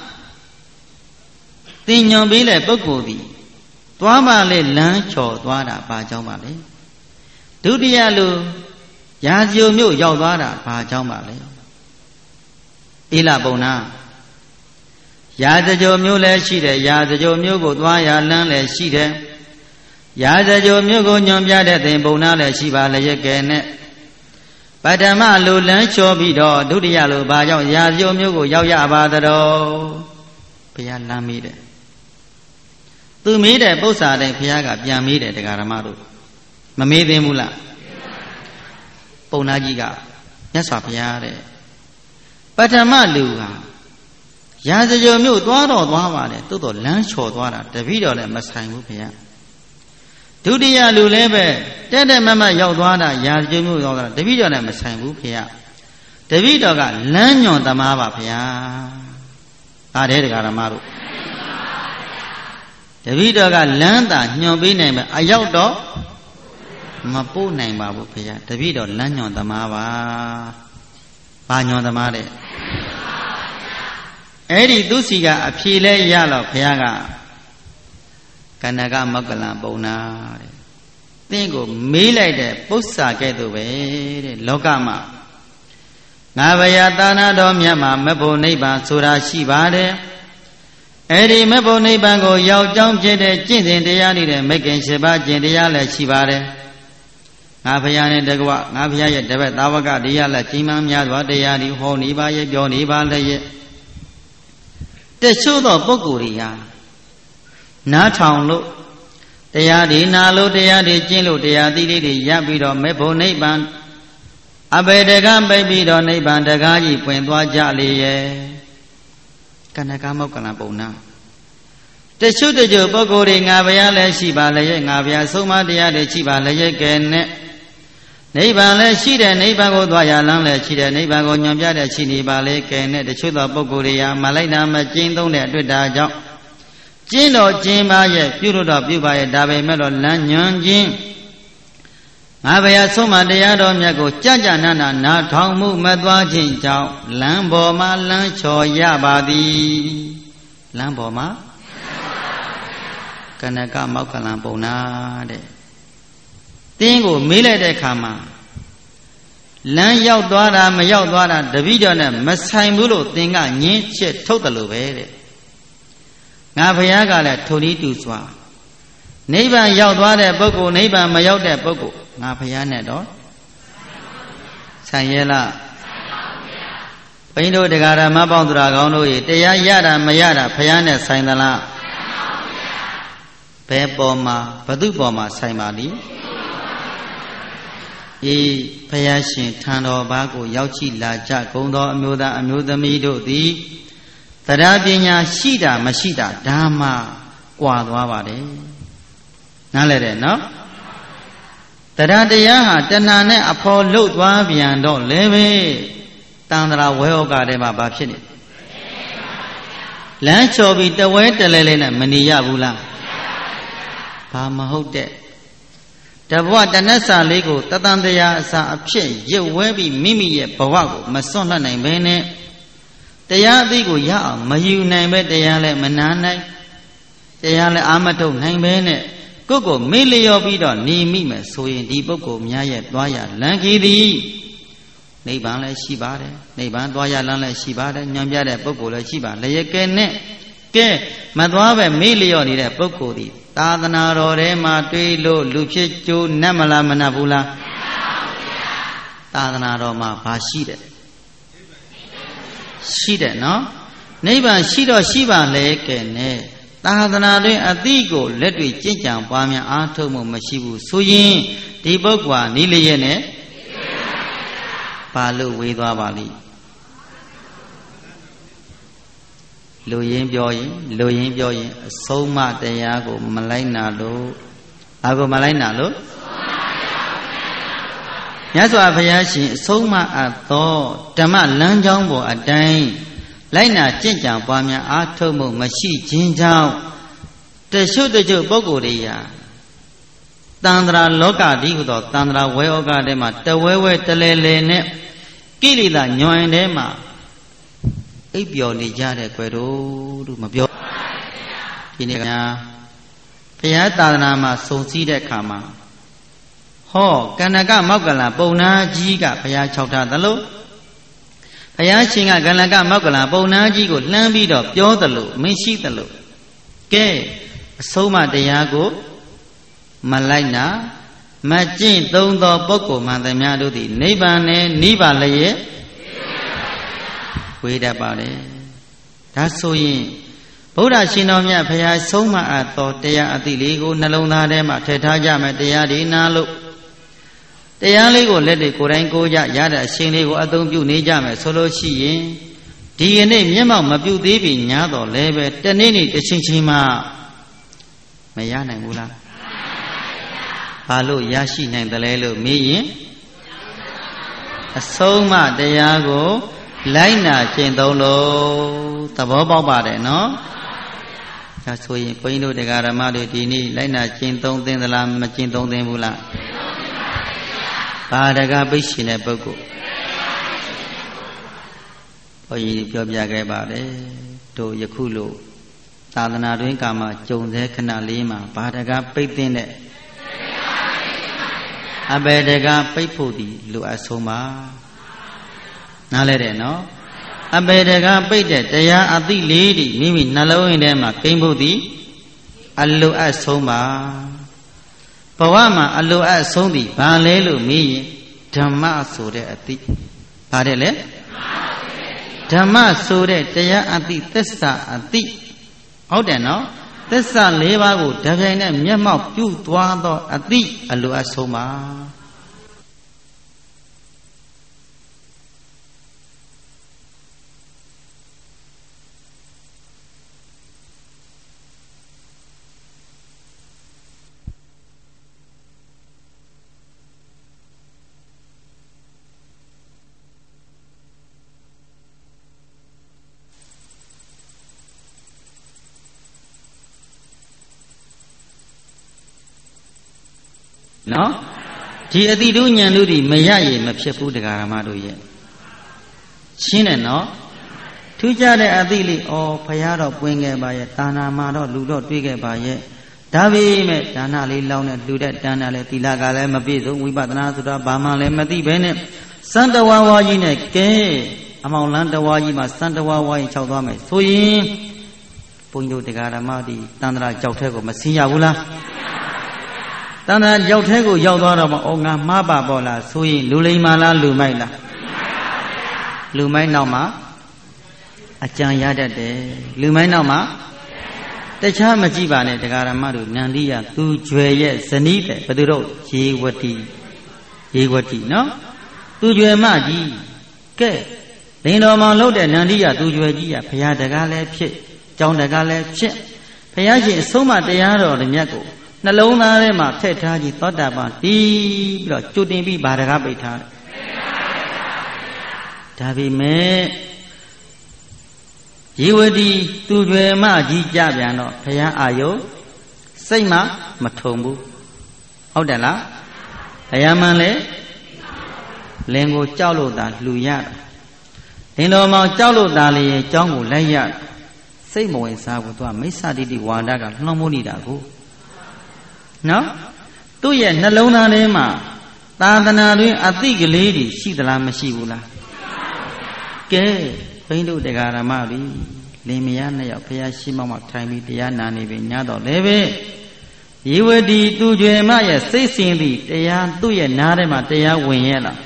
သင်ညွန်ပေးတဲ့ပုဂ္ဂိုလ်ဒီသွားမှလေလမ်းချော်သွားတာဘာကြောင့်ပါလဲဒုတိယလူရာဇဂိုမျိုးရောက်သွားတာဘာကြောင့်ပါလဲအေးလားပုံနာရာဇဂိုမျိုးလည်းရှိတယ်ရာဇဂိုမျိုးကိုသွားရလမ်းလည်းရှိတယ်ရာဇဂိုမျိုးကိုညွန်ပြတဲ့သင်ပုံနာလည်းရှိပါလေရဲ့ကဲနဲ့ပထမလူလမ်းချောပြီးတော့ဒုတိယလူဘာကြောင့်ရာဇဂိုမျိုးကိုရောက်ရပါသတော်ဘုရားလမ်းမေးတယ်သူမေးတဲ့ပု္ပ္ပာတိုင်းဘုရားကပြန်မေးတယ်တရားဓမ္မတို့မမေးသင့်ဘူးလားပုံနာကြီးကမြတ်စွာဘုရားတဲ့ပထမလူဟာရာဇဂိုမျိုးသွားတော့သွားပါလေတိုးတော့လမ်းချော်သွားတာတပည့်တော်လည်းမဆိုင်ဘူးဘုရားဒုတိယလူလည်းပဲတက်တက်မမရောက်သွားတာရာဇဂိုမျိုးရောက်သွားတာတပည့်တော်လည်းမဆိုင်ဘူးဘုရားတပည့်တော်ကလမ်းညွန်သမားပါဘုရားအားတဲ့တရားဓမ္မတို့တပည့်တော်ကလမ်းသာညွန်ပေးနိုင်မယ်အရောက်တော့မပို့နိုင်ပါဘူးဘုရားတပည့်တော်လမ်းညွန်သမားပါဘာညွန်သမားတဲ့အဲ့ဒီသူစီကအဖြေလဲရတော့ဘုရားကကနကမောက္ကလံပုံနာတဲ့သင်ကိုမေးလိုက်တဲ့ပု္ပ္ပာကဲ့သို့ပဲတဲ့လောကမှာငါဘုရားသာနာတော်မြတ်မှာမဖို့နိဗ္ဗာန်ဆိုတာရှိပါတယ်အဲ့ဒီမဖို့နိဗ္ဗာန်ကိုရောက်ကြောင်းဖြစ်တဲ့ကျင့်စဉ်တရားတွေနဲ့မဂ္ဂင်၈ပါးကျင့်တရားလည်းရှိပါတယ်ငါဘုရားနဲ့တကွငါဘုရားရဲ့တပည့်သာဝကတရားလည်းကြီးမားများစွာတရားတွေဟောနေပါရဲ့ပြောနေပါလည်းရဲ့တချို့သောပုဂ္ဂိုလ်တွေဟာနားထောင်လို့တရားတွေနာလို့တရားတွေကျင့်လို့တရားသီးလေးတွေရပ်ပြီးတော့မေဖို့နိဗ္ဗာန်အဘေတကပိတ်ပြီးတော့နိဗ္ဗာန်တကားကြီးပွင့်သွားကြလေရဲ့ကနကမောက္ကလံပုံနာတချို့တချို့ပုဂ္ဂိုလ်တွေငါဘုရားလည်းရှိပါလေရဲ့ငါဘုရားဆုံးမတရားတွေရှိပါလေရဲ့ကဲနဲ့နိဗ္ဗာန်လည်းရှိတယ်နိဗ္ဗာန်ကိုသွားရလမ်းလည်းရှိတယ်နိဗ္ဗာန်ကိုညွန်ပြတဲ့ရှိနေပါလေကဲနဲ့တချို့သောပုဂ္ဂိုလ်တွေဟာမလိုက်တာမကျင့်သုံးတဲ့အတွက်ဒါကြောင့်ကျင့်တော်ကျင့်ပါရဲ့ပြုလို့တော့ပြုပါရဲ့ဒါပေမဲ့တော့လမ်းညွန်ခြင်းငါဘုရားဆုံးမတရားတော်မြတ်ကိုကြကြနာနာနာထောင်မှုမသွားခြင်းကြောင့်လမ်းပေါ်မှာလမ်းချော်ရပါသည်လမ်းပေါ်မှာကနကမောက္ကလံပုံနာတဲ့တင်းကိုမေးလိုက်တဲ့အခါမှာလမ်းရောက်သွားတာမရောက်သွားတာတပည့်တော်နဲ့မဆိုင်ဘူးလို့သင်ကညင်းချက်ထုတ်တယ်လို့ပဲတဲ့ငါဘုရားကလည်းထိုနည်းတူစွာနိဗ္ဗာန်ရောက်သွားတဲ့ပုဂ္ဂိုလ်နိဗ္ဗာန်မရောက်တဲ့ပုဂ္ဂိုလ်ငါဘုရားနဲ့တော့ဆိုင်ရဲ့လားဘုန်းကြီးတို့တရားဓမ္မပေါင်းသူတော်ကောင်းတို့ရေတရားရတာမရတာဘုရားနဲ့ဆိုင်သလားဘယ်ပေါ်မှာဘသူပေါ်မှာဆိုင်ပါလိအေးဘုရားရှင်ထံတော်ဘာကိုရောက်ကြည့်လာကြကုန်သောအမျိုးသားအမျိုးသမီးတို့သည်တရားပညာရှိတာမရှိတာဒါမှကွာသွားပါတယ်နားလဲတယ်နော်တရားတရားဟာတဏှာနဲ့အဖော်လုတ်သွားပြန်တော့လည်းပဲတန်ត្រာဝဲဩကာထဲမှာဘာဖြစ်နေလမ်းချော်ပြီးတဝဲတလဲလဲနဲ့မနေရဘူးလားဘာမဟုတ်တဲ့တဘဝတဏ္ဍစာလေးကိုတတန်တရားအစာအဖြစ်ရွတ်ဝဲပြီးမိမိရဲ့ဘဝကိုမစွန့်လှနိုင်ဘဲနဲ့တရားအသိကိုရအောင်မယူနိုင်ပဲတရားလည်းမနာနိုင်တရားလည်းအာမထုတ်နိုင်ပဲနဲ့ကိုယ့်ကိုမေ့လျော်ပြီးတော့နေမိမယ်ဆိုရင်ဒီပုဂ္ဂိုလ်များရဲ့သွားရလမ်းကြီးသည်နိဗ္ဗာန်လည်းရှိပါတယ်နိဗ္ဗာန်သွားရလမ်းလည်းရှိပါတယ်ညွန်ပြတဲ့ပုဂ္ဂိုလ်လည်းရှိပါလျက်ကဲနဲ့ကဲမသွားပဲမေ့လျော်နေတဲ့ပုဂ္ဂိုလ်သည်သာသနာတော်ထဲမှာတွေးလို့လူဖြစ်ကျိုးနတ်မလားမနတ်ဘူးလားသာသနာတော်မှာဘာရှိတယ်ရှိတယ်နော်နိဗ္ဗာန်ရှိတော့ရှိပါလေကဲနဲ့သာသနာတွင်အတိကိုလက်တွေ့ကျင့်ကြံပွားများအားထုတ်မှုမရှိဘူးဆိုရင်ဒီပုဂ္ဂိုလ်ဟာနိလျက်နဲ့ဘာလို့ဝေးသွားပါလိမ့်လူရင်းပြောရင်လူရင်းပြောရင်အဆုံးမတရားကိုမလိုက်နာလို့ဘာကိုမလိုက်နာလို့မြတ်စွာဘုရားရှင်အဆုံးမအပ်သောဓမ္မလမ်းကြောင်းပေါ်အတိုင်းလိုက်နာကျင့်ကြံပွားများအားထုတ်မှုမရှိခြင်းကြောင့်တချို့တချို့ပုဂ္ဂိုလ်တွေရာတန္တရာလောကဒီဟုသောတန္တရာဝေဩကထဲမှာတဝဲဝဲတလဲလဲနဲ့ကိလေသာညွန်ထဲမှာအိပ်ပျော်နေကြတဲ့ကွယ်တို့တို့မပြောဒီနေ့ကဘုရားသာသနာမှာစုံစည်းတဲ့အခါမှာဟောကန္နကမောက်ကလပုံနာကြီးကဘုရား၆ထားသလိုဘုရားရှင်ကကန္နကမောက်ကလပုံနာကြီးကိုလှမ်းပြီးတော့ပြောသလိုမရှိသလိုကဲအဆုံးမတရားကိုမလိုက်နာမကျင့်သုံးသောပုဂ္ဂိုလ်မှန်သမျှတို့သည်နိဗ္ဗာန်နဲ့နိဗ္ဗာန်လည်းဝေးတတ်ပါလေဒါဆိုရင်ဗုဒ္ဓရှင်တော်မြတ်ဘုရားဆုံးမအပ်သောတရားအသည့်လေးကိုနှလုံးသားထဲမှာထည့်ထားကြမယ်တရားဒီနာလို့တရားလေးကိုလက်တွေကိုယ်တိုင်ကိုကြရတဲ့အရှင်လေးကိုအသုံးပြုနေကြမယ်ဆိုလို့ရှိရင်ဒီယနေ့မျက်မှောက်မပြုသေးပြီညာတော့လည်းပဲတနေ့နေ့တစ်ချိန်ချိန်မှမရနိုင်ဘူးလားဘာလို့ရရှိနိုင်တယ်လဲလို့မေးရင်အဆုံးမတရားကိုလိုက်နာကျင့်သုံးလို့သဘောပေါက်ပါတယ်နော်ဒါဆိုရင်ဘုန်းကြီးတို့တရားဓမ္မတွေဒီနေ့လိုက်နာကျင့်သုံးသင်သလားမကျင့်သုံးသင်ဘူးလားဘာတကားပိတ်ရှင်တဲ့ပုဂ္ဂိုလ်ဘုန်းကြီးပြောပြခဲ့ပါတယ်တို့ယခုလို့သာသနာတွင်ကာမှာကြုံတဲ့ခဏလေးမှာဘာတကားပိတ်တဲ့အဘယ်တကားပိတ်ဖို့ဒီလိုအပ်ဆုံးပါနားလဲတယ်နော်အဘယ်တကားပိတ်တဲ့တရားအသိလေးတွေမိမိနှလုံးထဲမှာကိန်းဖို့ဒီအလိုအပ်ဆုံးပါဘဝမှာအလိုအပ်ဆုံးသည်ဘာလဲလို့မေးရင်ဓမ္မဆိုတဲ့အသိဘာတဲ့လဲဓမ္မဆိုတဲ့တရားအသိသစ္စာအသိဟုတ်တယ်နော်သစ္စာ၄ပါးကိုဓာတ်ပြိုင်နဲ့မျက်မှောက်ပြုသွားသောအသိအလိုအပ်ဆုံးပါနော်ဒီအတိတို့ဉာဏ်တို့ဒီမရရင်မဖြစ်ဘူးတရားဓမ္မတို့ရဲ့ရှင်းတယ်နော်ထူးခြားတဲ့အတိလေးဩဘုရားတော့ပွင့်ခဲ့ပါရဲ့တာနာမှာတော့လူတော့တွေ့ခဲ့ပါရဲ့ဒါပေမဲ့ဒါနလေးလောင်းတဲ့လူတဲ့တန်းတာလဲသီလကလည်းမပြည့်စုံဝိပဿနာဆိုတာဘာမှလည်းမသိဘဲနဲ့စံတဝါဝါကြီးနဲ့ကဲအမောင်လန်းတဝါကြီးမှာစံတဝါဝါကြီးခြောက်သွားမယ်ဆိုရင်ဘုန်းကြီးတို့တရားဓမ္မဒီတန်ត្រာကြောက်ထဲကိုမဆင်းရဘူးလားတဏ္ဍာရောက်ထဲကိုရောက်သွားတော့မှဩငါမှားပါပေါ့လားဆိုရင်လူလိမ္မာလားလူမိုက်လားလူမိုက်နောက်မှာအကြံရတတ်တယ်လူမိုက်နောက်မှာတခြားမကြည့်ပါနဲ့တရားဓမ္မတို့နန္ဒီယသူကျွယ်ရဲ့ဇနီးပဲဘယ်သူတော့ရေဝတိရေဝတိနော်သူကျွယ်မကြီးကဲလင်တော်မောင်လှုပ်တဲ့နန္ဒီယသူကျွယ်ကြီးကဘုရားတကားလည်းဖြစ်ကျောင်းတကားလည်းဖြစ်ဘုရားရှင်အဆုံးမတရားတော်မြတ်ကိုနှလုံးသားထဲမှာထည့်ထားကြည့်သောတာပန်တီးပြီးတော့ကြိုတင်ပြီးဗာတကားပိတ်ထားတယ်ဒါပေမဲ့ရေဝတီသူကျွယ်မကြီးကြပြန်တော့ဘုရားအာယုစိတ်မှမထုံဘူးဟုတ်တယ်လားဘုရားမှန်လေလင်ကိုကြောက်လို့သာလှူရတယ်လင်တော်မောင်ကြောက်လို့သာလေရဲ့เจ้าကိုလိုက်ရစိတ်မဝင်စားဘူးသူကမိစ္ဆာတိတိဝါဒကလွှမ်းမိုးနေတာကိုနော်သူ့ရဲ့နှလုံးသားထဲမှာသာသနာတွင်အသိကလေးတွေရှိသလားမရှိဘူးလားကဲဘိန်းတို့တရားဓမ္မတွေလင်မယားနှစ်ယောက်ဘုရားရှိမောက်မှထိုင်ပြီးတရားနာနေပြီညတော့လည်းပဲရေဝတီသူကျွယ်မရဲ့စိတ်ဆင်းသည့်တရားသူ့ရဲ့နားထဲမှာတရားဝင်ရဲ့လား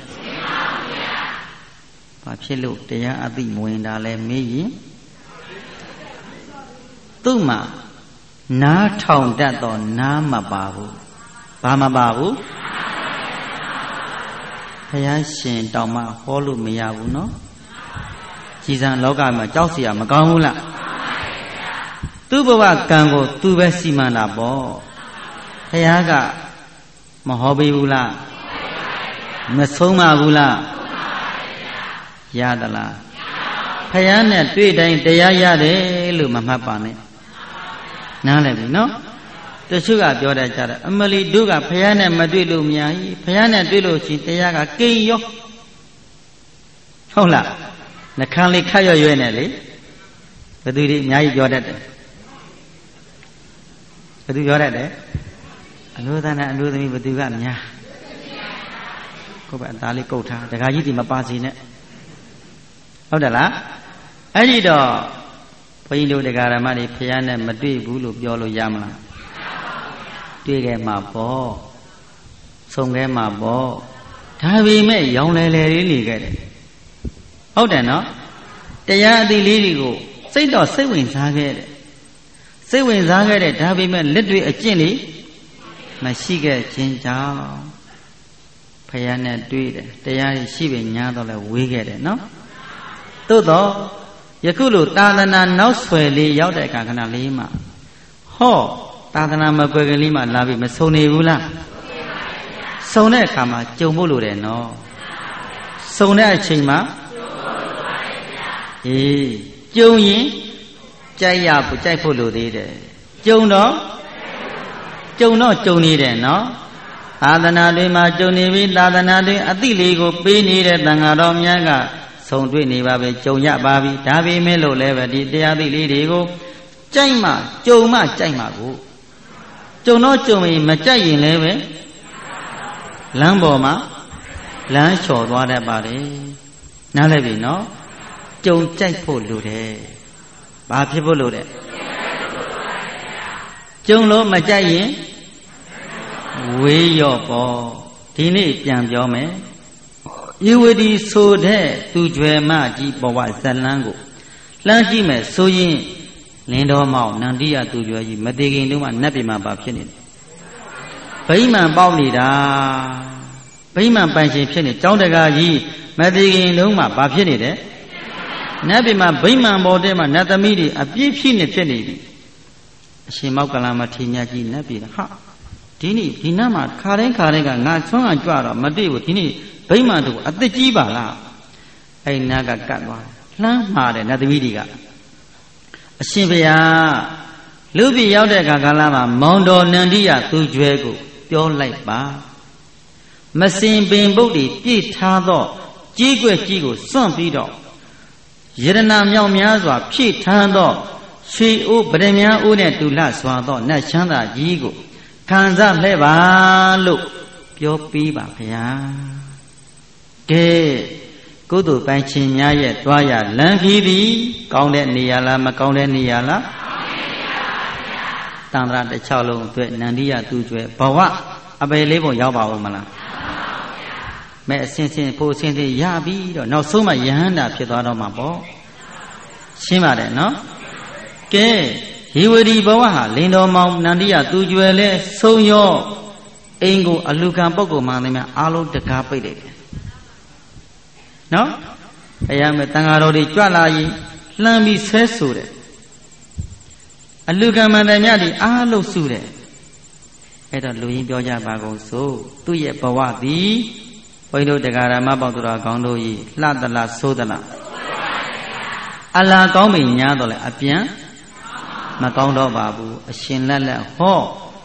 ဘာဖြစ်လို့တရားအသိမဝင်တာလဲမေးရင်သူ့မှာနားထောင်တတ်သောနားမပါဘူးဘာမပါဘူးဘုရားရှင်တောင်မှဟောလို့မရဘူးနော်ကြည်စံလောကမှာကြောက်เสียမကောင်းဘူးလားသူ့ဘဝကံကိုသူပဲစီမံတာပေါ့ဘုရားကမဟောပေးဘူးလားမဆုံးမဘူးလားရသလားဘုရားနဲ့တွေ့တိုင်းတရားရတယ်လို့မမှတ်ပါနဲ့နားလည်ပြီနော်တချို့ကပြောတတ်ကြတယ်အမလီတို့ကဘုရားနဲ့မတွေ့လို့မရဘူးဘုရားနဲ့တွေ့လို့ရှိရင်တရားကကိန်းရောဟုတ်လားနှခမ်းလေးခတ်ရွရွနဲ့လေဘယ်သူတွေအများကြီးပြောတတ်တယ်ဘယ်သူပြောတတ်တယ်အလို့သားနဲ့အလို့သမီးဘယ်သူကများကိုယ့်ဘက်အသားလေးကုတ်ထားဒကာကြီးဒီမပါစီနဲ့ဟုတ်တယ်လားအဲ့ဒီတော့ဘုန်းကြီးတို့တရားဓမ္မတွေဖျားနဲ့မတွေ့ဘူးလို့ပြောလို့ရမလားတွေ့ခဲ့မှာပေါ့ဆုံးခဲ့မှာပေါ့ဒါပေမဲ့ရောင်လဲလဲလေးနေခဲ့တယ်ဟုတ်တယ်နော်တရားအသီးလေးတွေကိုစိတ်တော့စိတ်ဝင်စားခဲ့တယ်စိတ်ဝင်စားခဲ့တယ်ဒါပေမဲ့လက်တွေ့အကျင့်လေးမရှိခဲ့ခြင်းကြောင့်ဖျားနဲ့တွေ့တယ်တရားရှိပဲညားတော့လဲဝေးခဲ့တယ်နော်သို့တော့ယခုလိုသာသနာနောက်ဆွယ်လေးရောက်တဲ့အခါခဏလေးမှာဟောသာသနာမကွယ်ကလေးမှလာပြီးမဆုံနေဘူးလားဆုံတဲ့အခါမှာကြုံဖို့လိုတယ်နော်ဆုံတဲ့အချိန်မှာအေးကြုံရင်ကြိုက်ရဖို့ကြိုက်ဖို့လိုသေးတယ်ကြုံတော့ကြုံတော့ကြုံနေတယ်နော်သာသနာတွေမှာကြုံနေပြီသာသနာတွေအသိလေးကိုပေးနေတဲ့တန်ဃာတော်များကဆုံတွေ့နေပါပဲကြုံရပါပြီဒါပေမဲ့လို့လည်းပဲဒီတရားသိလေးတွေကိုကြိုက်မှကြုံမှကြိုက်မှကိုကြုံတော့ကြုံရင်မကြိုက်ရင်လည်းပဲလမ်းပေါ်မှာလမ်းလျှော်သွားတတ်ပါတယ်နားလည်ပြီနော်ကြုံကြိုက်ဖို့လိုတယ်ဘာဖြစ်ဖို့လိုတယ်ကြုံလို့မကြိုက်ရင်ဝေးရော့ပေါ့ဒီနေ့ပြန်ပြောမယ်ဤဝတိဆိုတဲ့သူကြွယ်မကြီးဘဝဇလန်းကိုလှမ်းကြည့်မယ်ဆိုရင်လင်းတော်မောင်နန္တိယသူကြွယ်ကြီးမသေးခင်တုန်းကနတ်ပြည်မှာပါဖြစ်နေတယ်ဗိမာန်ပေါက်နေတာဗိမာန်ပိုင်ရှင်ဖြစ်နေကျောင်းတကာကြီးမသေးခင်တုန်းကပါဖြစ်နေတယ်နတ်ပြည်မှာဗိမာန်ပေါ်တဲ့မှာနတ်သမီးတွေအပြည့်ဖြစ်နေဖြစ်နေပြီအရှင်မောက်ကလမထေရကြီးနတ်ပြည်ဟာဒီနေ့ဒီနတ်မှာခါတိုင်းခါတိုင်းကငါဆွမ်းကကြွတော့မတွေ့ဘူးဒီနေ့ဗိမာန်တို့အသက်ကြီးပါလားအဲ့နာကကတ်သွားလှမ်းမှာတယ်နတ်သမီးတွေကအရှင်ဘုရားလူပြည်ရောက်တဲ့အခါကာလမှာမောင်တော်နန္ဒီယသူကျွဲကိုပြောလိုက်ပါမစင်ပင်ပုတ်တွေပြည့်ထားသောကြီးကွက်ကြီးကိုစွန့်ပြီးတော့ယရနာမြောက်များစွာဖြည့်ထမ်းသောရွှေအိုးဗရမ ्या အိုးနဲ့တူလှစွာသောနတ်ချမ်းသာကြီးကိုခံစားလှဲ့ပါလို့ပြောပြီးပါဗျာကဲကုသိုလ်ပိုင်းခြင်းများရဲ့တွားရလမ်းခီးသည်ကောင်းတဲ့နေရာလားမကောင်းတဲ့နေရာလားကောင်းတဲ့နေရာပါဗျာတန်ត្រာတစ်ချောင်းလုံးအတွက်နန္ဒီယသူကျွဲဘဝအပယ်လေးပုံရောက်ပါဦးမလားမဲအစင်စင်ဖို့အစင်စင်ရပြီးတော့နောက်ဆုံးမှယဟန္တာဖြစ်သွားတော့မှာပေါ့ရှင်းပါတယ်နော်ကဲရေဝတီဘဝဟာလင်းတော်မောင်နန္ဒီယသူကျွဲလဲဆုံးရောအိမ်ကိုအလူကံပုဂ္ဂိုလ်မှန်တယ်များအားလုံးတကားပိတ်လိုက်တယ်နော်အရာမဲ့တန်ဃာတော်တွေကြွလာရင်လှမ်းပြီးဆဲဆိုတယ်အလူကံမှန်တယ်များဒီအားလုံးစုတယ်အဲ့တော့လူရင်းပြောကြပါကုန်စို့သူ့ရဲ့ဘဝသည်ဘုန်းကြီးတို့တရားဓမ္မပေါတော်ကောင်းတို့ဤလှသလားဆိုးသလားအလားကောင်းပြီညားတော့လေအပြန်မကောင်းတော့ပါဘူးအရှင်လက်လက်ဟော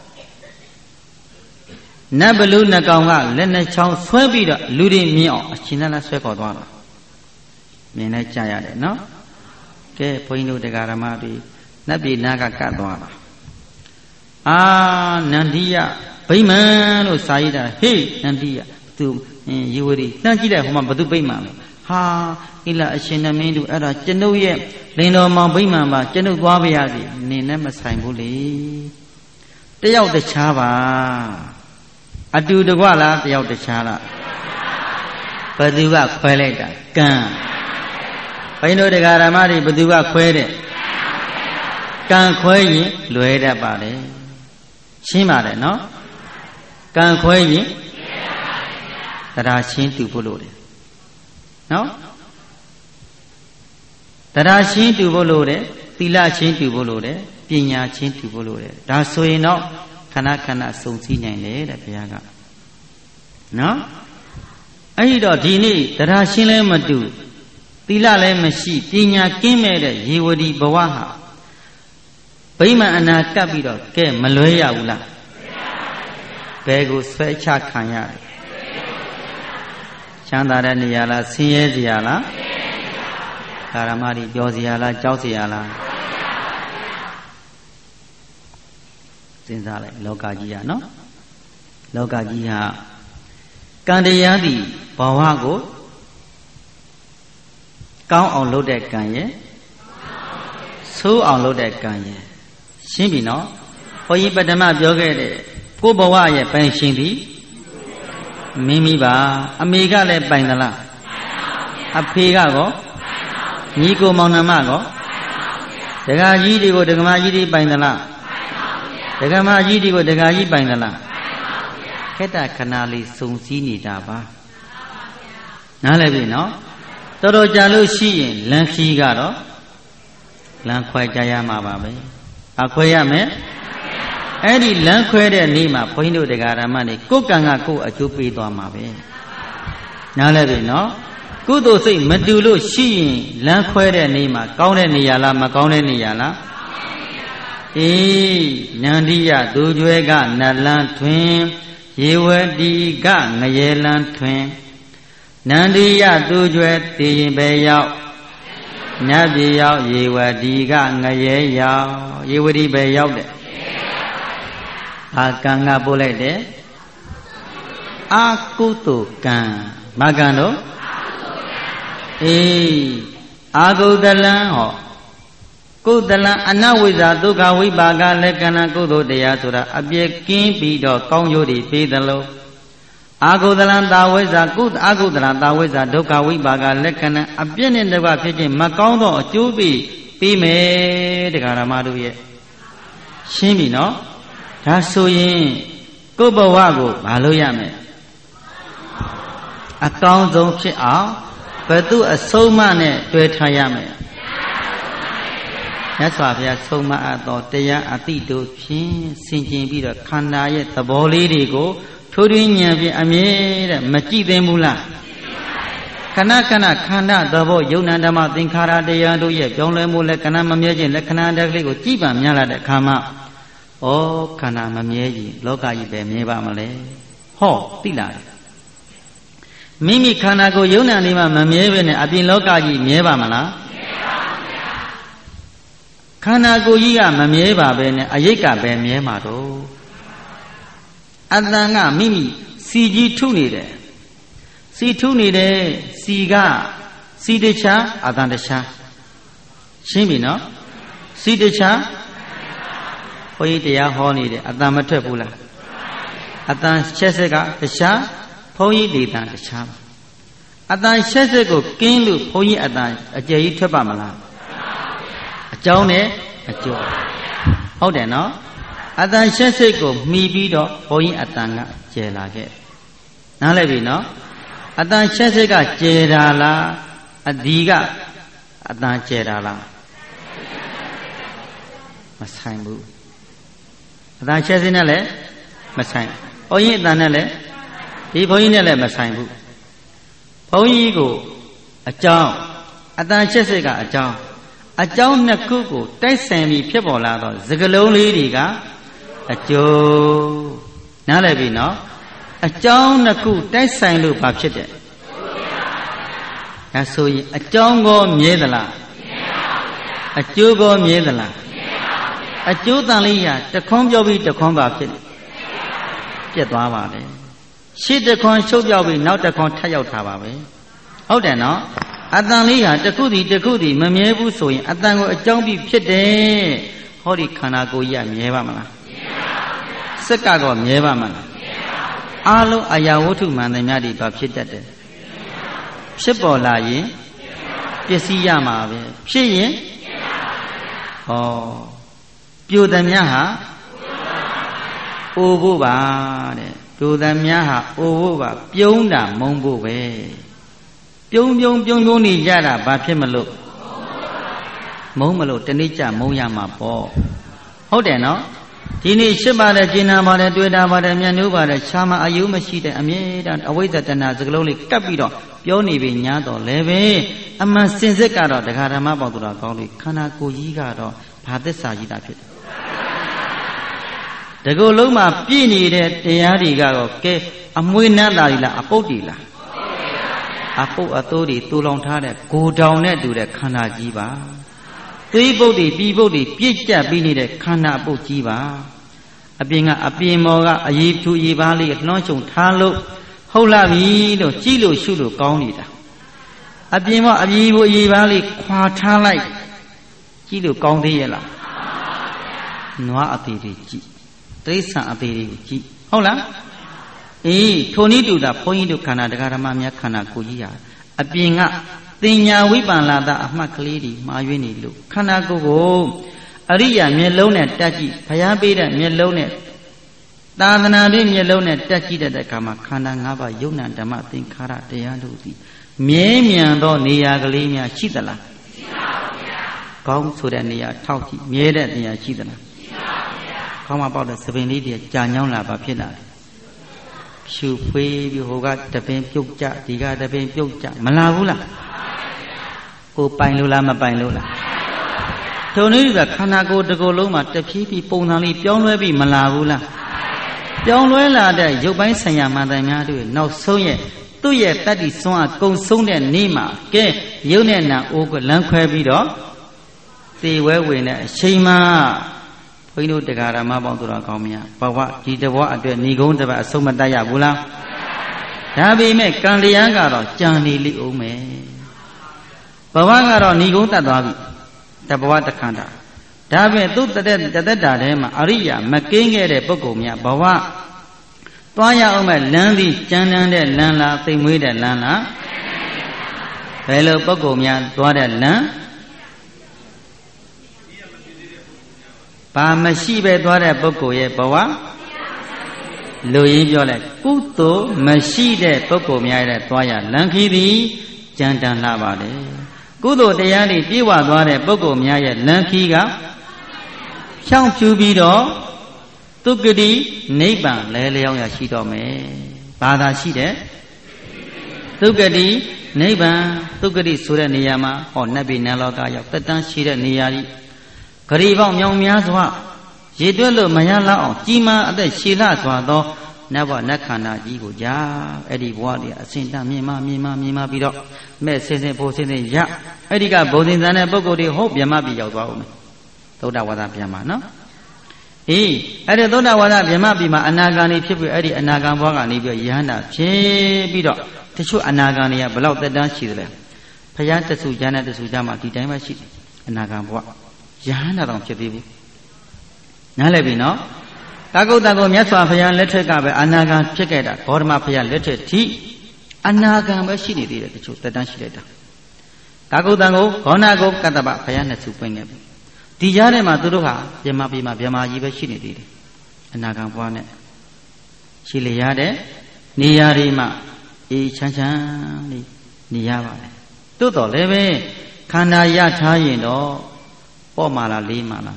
နတ်ဘလူနှကောင်ကလက်နဲ့ချောင်းဆွဲပြီးတော့လူတွေမြင်အောင်အရှင်လက်လက်ဆွဲခေါ်သွားတာမြင်လိုက်ကြရတယ်နော်ကဲဘုန်းကြီးတို့တရားဓမ္မတွေနတ်ပြည်နာကကတ်သွားတာအာနန္ဒီယဗိမာန်လို့စာရတာဟေးနန္ဒီယသူရေဝရီနှမ်းကြည့်လိုက်ဟိုမှာဘသူဗိမာန်လဲဟာဣလအရှင်နမင်းတို့အဲ့ဒါကျွန်ုပ်ရဲ့လင်တော်မောင်ဗိမာန်ပါကျွန်ုပ်သွားပါရစေနေနဲ့မဆိုင်ဘူးလေတယောက်တခြားပါအတူတကွလားတယောက်တခြားလားဘသူကခွဲလိုက်တာကံဘိန်းတို့တရားဓမ္မတွေဘသူကခွဲတဲ့ကကံခွဲရင်လွယ်တတ်ပါတယ်ရှင်းပါတယ်နော်ကံခွဲရင်တရားရှင်းတူဖို့လို့တယ်နော်တရားရှင်းတူဖို့လို့တယ်သီလရှင်းတူဖို့လို့တယ်ပညာရှင်းတူဖို့လို့တယ်ဒါဆိုရင်တော့ခဏခဏစုံစည်းနိုင်တယ်တဲ့ဘုရားကနော်အဲ့ဒီတော့ဒီနေ့တရားရှင်းလဲမတူသီလလည်းမရှိပညာကင်းမဲ့တဲ့ရေဝတီဘဝဟာဗိမာန်အနာကပ်ပြီးတော့ကဲမလွဲရဘူးလားဘယ်ကိုဆွဲချခံရတယ်ချမ်းသာတဲ့နေရာလားဆင်းရဲစရာလားကာရမတိပြောစရာလားကြောက်စရာလားစဉ်းစားလိုက်လောကကြီးဟာနော်လောကကြီးဟာကံတရားသည်ဘဝကိုကောင်းအောင်လုပ်တဲ့ကံရဲ့ဆိုးအောင်လုပ်တဲ့ကံရဲ့ရှင်းပြီနော်ဘုန်းကြီးပထမပြောခဲ့တဲ့ကိုယ်ဘဝရဲ့ပိုင်ရှင်သည်မိမိပါအမေကလည်းပိုင်သလားအဖေကကောညီကိုမောင်နှမကောဒကာကြီးတွေကိုဒကမကြီးတွေပိုင်သလားဒကမကြီးတွေကိုဒကာကြီးပိုင်သလားခက်တာခဏလေးစုံစည်းနေတာပါနားလည်ပြီနော်တော်တော်ကြာလို့ရှိရင်လမ်းခီးကတော့လမ်းခွဲကြရမှာပါပဲအခွဲရမယ်အဲ့ဒီလမ်းခွဲတဲ့နေ့မှာဘုန်းကြီးတို့တရားဓမ္မတွေကိုယ်ကံကကိုယ်အကျိုးပေးသွားမှာပဲနားလည်ပြီနော်ကုသိုလ်စိတ်မတူလို့ရှိရင်လမ်းခွဲတဲ့နေ့မှာကောင်းတဲ့နေရာလားမကောင်းတဲ့နေရာလားအေးနန္ဒီယသူကျွဲကနတ်လန်းထွင်ရေဝတီကငရေလန်းထွင်နန္ဒီယသူကျွဲတည်ရင်ပဲရောက်နတ်ပြည်ရောက်ရေဝတီကငရေရောက်ရေဝတီပဲရောက်တဲ့အာကံကပို့လိုက်တယ်အာကုသိုလ်ကံမကံတော့အေးအာဂုတလံဟောကုသလံအနဝိဇ္ဇာဒုက္ခဝိပါကလက္ခဏာကုသိုလ်တရားဆိုတာအပြည့်ကင်းပြီးတော့ကောင်းကျိုးတွေပေးသလိုအာဂုတလံတာဝိဇ္ဇာကုသအာဂုတလံတာဝိဇ္ဇာဒုက္ခဝိပါကလက္ခဏာအပြည့်နဲ့တကွဖြစ်ခြင်းမကောင်းသောအကျိုးပေးပြီးမယ်တရားဓမ္မတို့ရဲ့ရှင်းပြီနော်ဒါဆိုရင်ကိုယ်ဘဝကိုမလုပ်ရမယ်အကောင်းဆုံးဖြစ်အောင်ဘယ်သူအဆုံးမနဲ့တွေ့ထားရမယ်မြတ်စွာဘုရားဆုံးမအပ်သောတရားအတိတို့ဖြင့်ဆင်ခြင်ပြီးတော့ခန္ဓာရဲ့သဘောလေးတွေကိုထိုးထွင်းဉာဏ်ဖြင့်အမြဲတဲ့မကြည့်သိဘူးလားခဏခဏခန္ဓာသဘောယုံနာဓမ္မသင်္ခါရတရားတို့ရဲ့ပြောင်းလဲမှုလက္ခဏာမမြဲခြင်းလက္ခဏာတက်ကလေးကိုကြည့်ပါများလာတဲ့အခါမှာဩခန္ဓာမမြဲရင်လောကကြီးပဲမြဲပါမလဲဟောသိလားမိမိခန္ဓာကိုယ်ယုံနာနေမှမမြဲပဲနဲ့အပြင်လောကကြီးမြဲပါမလားခန္ဓာကိုယ်ကြီးကမမြဲပါပဲနဲ့အရိပ်ကပဲမြဲမှာတော့အတန်ကမိမိစီကြီးထုနေတယ်စီထုနေတယ်စီကစီတခြားအတန်တခြားရှင်းပြီနော်စီတခြားဘုန်းကြီးတရားဟောနေတယ်အတန်မထွက်ဘူးလားအတန်ချက်စက်ကတခြားဘုန်းကြီးဒေသတခြားအတန်ချက်စက်ကိုကင်းလို့ဘုန်းကြီးအတန်အကျယ်ကြီးထွက်ပါမလားအကြောင်းနဲ့အကျိုးဟုတ်တယ်နော်အတန်ရှက်စိတ်ကိုမှီပြီးတော့ဘုန်းကြီးအတန်ကကျယ်လာခဲ့နားလည်ပြီနော်အတန်ရှက်စိတ်ကကျယ်တာလားအဒီကအတန်ကျယ်တာလားမဆိုင်ဘူးအတန်ရှက်စိတ်နဲ့လည်းမဆိုင်ဘုန်းကြီးအတန်နဲ့လည်းဒီဘုန်းကြီးနဲ့လည်းမဆိုင်ဘူးဘုန်းကြီးကိုအကြောင်းအတန်ရှက်စိတ်ကအကြောင်းအကြောင်းနှစ်ခုကိုတိုက်ဆိုင်ပြီးဖြစ်ပေါ်လာတော့စကလုံးလေးတွေကအကျိုးနားလည်ပြီနော်အကြောင်းနှစ်ခုတိုက်ဆိုင်လို့ဘာဖြစ်တယ်ဒါဆိုရင်အကြောင်းကောမြဲသလားအကျိုးကောမြဲသလားအကျိုးတန်လေးရတခွန်းပြောပြီးတခွန်းပါဖြစ်ပြတ်သွားပါလေရှေ့တခွန်းရှုပ်ပြောက်ပြီးနောက်တခွန်းထပ်ရောက်တာပါပဲဟုတ်တယ်နော်အတန်လေးဟာတစ်ခုတည်းတစ်ခုတည်းမမြဲဘူးဆိုရင်အတန်ကိုအကြောင်းပြီးဖြစ်တယ်ဟောဒီခန္ဓာကိုယ်ကြီးကမြဲပါမလားမြဲပါဘူးစက်ကတော့မြဲပါမလားမြဲပါဘူးအာလုံးအရာဝတ္ထုမှန်သမျှတွေဘာဖြစ်တတ်တယ်ဖြစ်ပေါ်လာရင်ပျက်စီးရမှာပဲဖြစ်ရင်ဟော Piu the Miaha Ububa, Piu the Miaha Ububa, Piunda Mongbuwe. Piung Piung Piung Yuni Yara, Bapimalo Momalo, Tenicha, Moyama Po. Hold there, no? Tini Shiba, the Gina, Mother, Duda, Mother, Mianuba, the Chama, Ayuma, Shita, Amid, and away that Nazagoli, Capito, Pioni, Vignado, Leve, a man since the Gado, the Haramaba, Goli, Kanako Yigado, Padesa Yida Pit. The Goloma, Pini, the Yadiga, okay, a Muinada, a Potila. Apo Atori, too long time, go down there to the Kanajiva. Three body, B body, Picha Bini, the Kana Bojiva. A being a Pimoga, a Yip to Ivali, a Nonchon Talo, Hola Vino, Chilo Shulu, Gaunida. A Bimo, a Yivo Ivali, Quatalite, Chilo Gaundiela. Noa Atiri, Tresa Atiri, Hola. Eh, Tony do the point to Canada, Mamia Kanakuya. A being a Tinya Wibanlada of Maclady, Mayuni Lu. Kanago, Aria, Melone, Taji, Payabida, Melone, Dana, Melone, Taji, the Kama, Kanangava, Yuna, Damatin, Kara, Deanduti. Miamiando, Nia Galimia, Chitala. Come to the Nia Tauki, Mieda, Nia Chitala. Come about the seven lady, Janyola, Bapina. Shoe free, you got the pain, Pukja, the got the pain, Pukja, Malagula. Go Painula, Mapainula. Tony the Kanago, the Goloma, the Pipi, Ponali, Pionwebi, Malagula. Pionwella, the Jobai Sayama, the Madu, no so yet. Two years that is so a go soon and Nima, Gay, Yunena, Ogo, Lanquabido. They were winner, Shema. We know the Garama Bandura Comia, but what did the water the Nigon the Somadaya Bula? Dabi make Kandianga, Johnny Liume. Bawanga Nigon Tadavi, the Bawata Kanda. Dabi took the dead Dadema, Aria, Makinga, Bogomia, Bawa. Toya Ome, Landi, Janan, Lana, Timuida Lana. Hello, Bogomia, Dwada Lan. Pamasibe Dwada Bogoye Bawa Louis Violet, Kuto, Maside, Bogomia, Toya, Lanki, Jantan Lavade. Kudo de Yadi, Diwa Dwada, Bogomia, Lankiga, Shang Chubido, Tukudi, Neighbor, Leleon Yashidome, Bada Shide, Tukadi, Neighbor, Tukadi Sura Niyama, or Nabi Naloga, Tatan Shida Niyari. Kariba Myong Miazwa, Jedolo Mayala, Jima, the Shila Swado, never Nakana Jibuja, Eddie Wadi, Sinta Mima, Mima, Mima Bido, Messin Posin, Ya, Edica Bodin and Bogo, the Hope Yamabi Yawame. Toda Wada Yamana. He, I don't know what Yamabima, Anagani, people, Eddie, Anagamba, Yana, Che Bido, to show Anagania below the dance children. Payanta Sujana, the Sujama, the Damashi, Anagamba. Jana don't you be Nalebino? Tago Dago Yaswa Fayan letter Gabe, Anagan Chekeda, Orma Fayan letter T. Anagan Bashini did the truth, the dance later. Tago Dago, Konago Kataba, Fayana Supin. Tijare Maduruha, Yamabima, Yama Yibashini did. Anagan Wane Chiliade, Niarima, E Chanchan, Niava. Tuto leve, Kanaya Tayino. Oh mala li mala.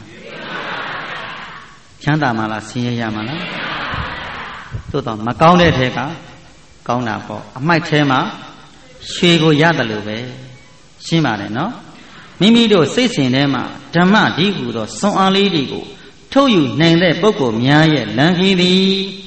Chanda mala siya mala. Tuto makaune theka, kauna po. Amai thema, shwego yadalube. Shimare no. Mimi do seisin nema, Dhamma digu do song ali digu. Toyu nende boko miaye langi di.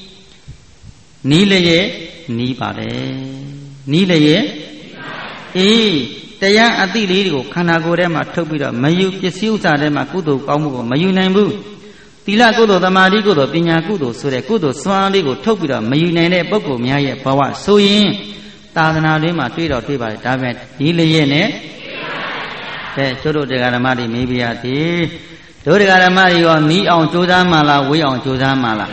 Nileye ni pare. Nileye. E. Taya ati ligo, Kanago ma topida, Mayu, Pesiuta dema kudo, Kamu, Mayu Nambu. Tila kudo, the Marigo, Pina kudo, Sure kudo, Swan ligo, topida, Mayu Nane, Boko, Mia, Pawa, so in Tadana Lima, Twitter, Tiba, David, Ilayene. The Chodo de Garamari, maybe at the Dodi Garamari on me on Joda Mala, we on Joda Mala.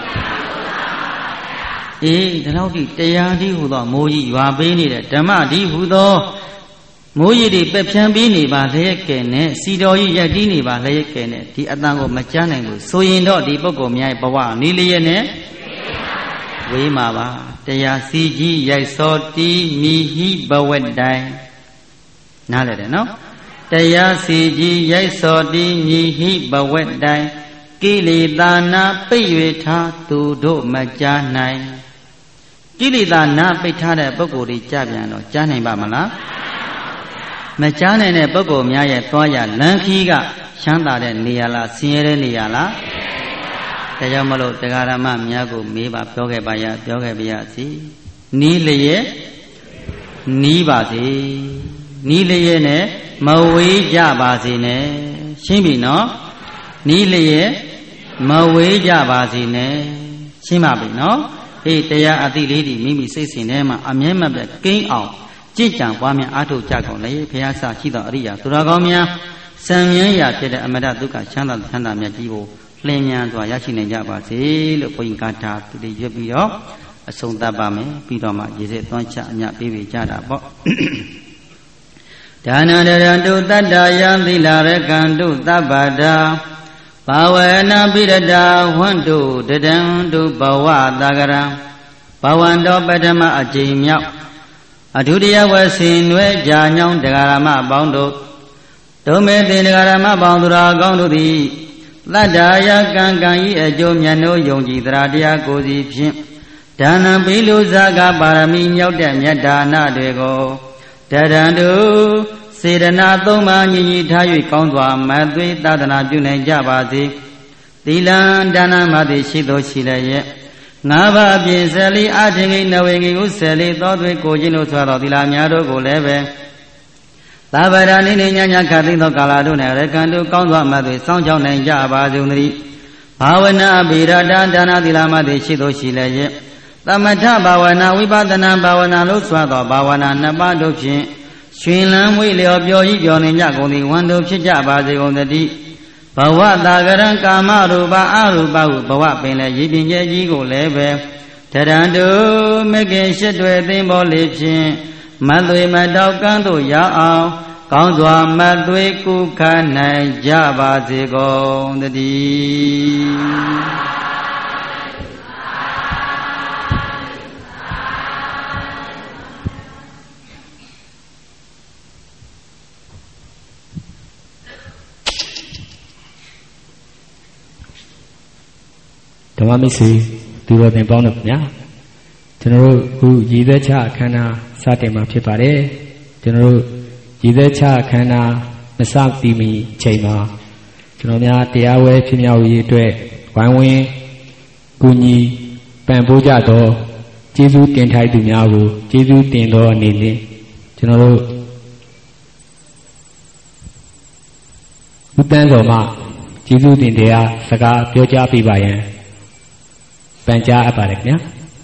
Eh, the Lodi, Tayadi Hudo, Moji, you are being it, Dama, Di Hudo. မိုးရီတွေပက်ဖြန်းပြီးနေပါလျက်ကဲနဲ့စီတော်ကြီးရက်တီးနေပါလျက်ကဲနဲ့ဒီအတန်ကိုမကြားနိုင်ဘူးဆိုရင်တော့ဒီပုဂ္ဂိုလ်များရဲ့ဘဝနီးလျက်နဲ့ဝေးမှာပါတရားစီကြီးရိုက်စောတီးမိဟိဘဝက်တိုင်နားလည်တယ်နော်တရားစီကြီးရိုက်စောတီးမိဟိဘဝက်တိုင်ကိလေသာနာပိတ်၍ထားသူတို့မကြားနိုင်ကိလေသာနာပိတ်ထားတဲ့ပုဂ္ဂိုလ်တွေကြားပြန်တော့ကြားနိုင်ပါမလားမကြားနိုင်တဲ့ပုဂ္ဂိုလ်များရဲ့သွားရလမ်းခီးကချမ်းသာတဲ့နေရာလားဆင်းရဲတဲ့နေရာလားဒါကြောင့်မလို့တရားဓမ္မများကိုမေးပါပြောခဲ့ပါရပြောခဲ့ပါရစီနီးလျက်နီးပါစေနီးလျက်နဲ့မဝေးကြပါစေနဲ့ရှင်းပြီနော်နီးလျက်မဝေးကြပါစေနဲ့ရှင်းပါပြီနော်အေးတရားအသိလေးဒီမိမိစိတ်စဉ်ထဲမှာအမြဲမပြတ်ကိန်းအောင်ကြည်ကြံပွားများအားထုတ်ကြကုန်လေဘုရားဆရှိသောအရိယာသူတော်ကောင်းများစံမြန်းရာဖြစ်တဲ့အမတဒုက္ခချမ်းသာချမ်းသာမြတ်ကြီးကိုလင်းမြန်စွာရရှိနိုင်ကြပါစေလို့ဘုရားကထာသူတွေရွတ်ပြီးတော့အဆုံးသတ်ပါမယ်ပြီးတော့မှရေစက်သွန်းချအမြတ်ပေးပေးကြတာပေါ့ဒါနတရတုတတ္တယံသီလရကံတုသဗ္ဗတာဘာဝနာပိရတာဝန္တုတတံတုဘဝတာကရံဘဝန္တောပထမအကျိန်မြောက်အထုတယဝဆင်နွယ်ကြာညောင်းတရားရမအပေါင်းတို့ဒုမေတေတရားရမအပေါင်းသူတော်ကောင်းတို့သည်တတ္တာယကံကံဤအကျိုးမြတ်နိုးယုံကြည်တရားတရားကိုစီဖြင့်ဒါနံပိလူဇာကပါရမီမြောက်တဲ့မြတ်ဒါနတွေကိုတရံတုစေတနာသုံးပါးညီညီထား၍ကောင်းစွာမသွေးသာသနာပြုနိုင်ကြပါစေသီလံဒါနမတိရှိသောရှိလျက်ငါးပါးအပြင်ဆယ်လေးအထင်ကြီးနဝေကြီးကိုဆယ်လေးသောသွေးကိုခြင်းတို့ဆိုသောသီလများတို့ကိုလည်းပဲသာဗရာနိနေညညခသိသောကာလတို့၌ရကံတို့ကောင်းစွာမသွေစောင့်ကြောင်းနိုင်ကြပါစေသတည်းဘာဝနာအဘိရတဒါနသီလမတိရှိသောရှိလျက်သမထဘာဝနာဝိပဿနာဘာဝနာလို့ဆိုသောဘာဝနာနှစ်ပါးတို့ဖြင့်ရှင်လန်းမွေလျော်ပျော်ကြီးပျော်နေကြကုန်သည်ဝန္တုဖြစ်ကြပါစေကုန်သတည်းဘဝတာကရံကာမရူပအရူပဟုဘဝပင်လည်းရည်ပင်ကျဲကြီးကိုလည်းပဲတရံတုမကင်ရှစ်တွေသိမ့်ပေါ်လေဖြင့်မသွေမတောက်ကန်းသို့ရောက်အောင်ကောင်းစွာမသွေကုခနိုင်ကြပါစေကုန်သတည်းဓမ္မမိတ်ဆွေသူတော်တင်ပေါင်းတို့ခင်ဗျာကျွန်တော်တို့အခုရည်သက်ချအခမ်းအနားစတင်မှာဖြစ်ပါတယ်ကျွန်တော်တို့ရည်သက်ချအခမ်းအနားမစပြီးမီချိန်မှာကျွန်တော်များတရားဝဲဖြစ်မြောက်ရေးအတွက်ဝိုင်းဝန်းကူညီပံ့ပိုးကြသောကျေးဇူးတင်ထိုက်သူများကိုကျေးဇူးတင်သောအနေနဲ့ကျွန်တော်တို့ဥပ္ပန်းတော်မှာကျေးဇူးတင်တရားစကားပြောကြားပေးပါရန်ပန်ကြားအပ်ပါတယ်ခင်ဗျာ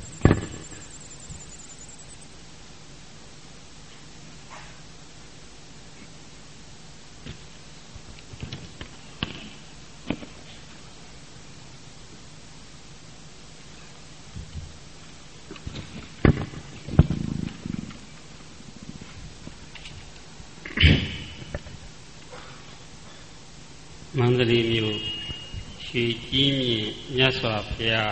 မန္တလေးမြို့ရွှေကြီးမြင့်မြတ်စွာဘုရား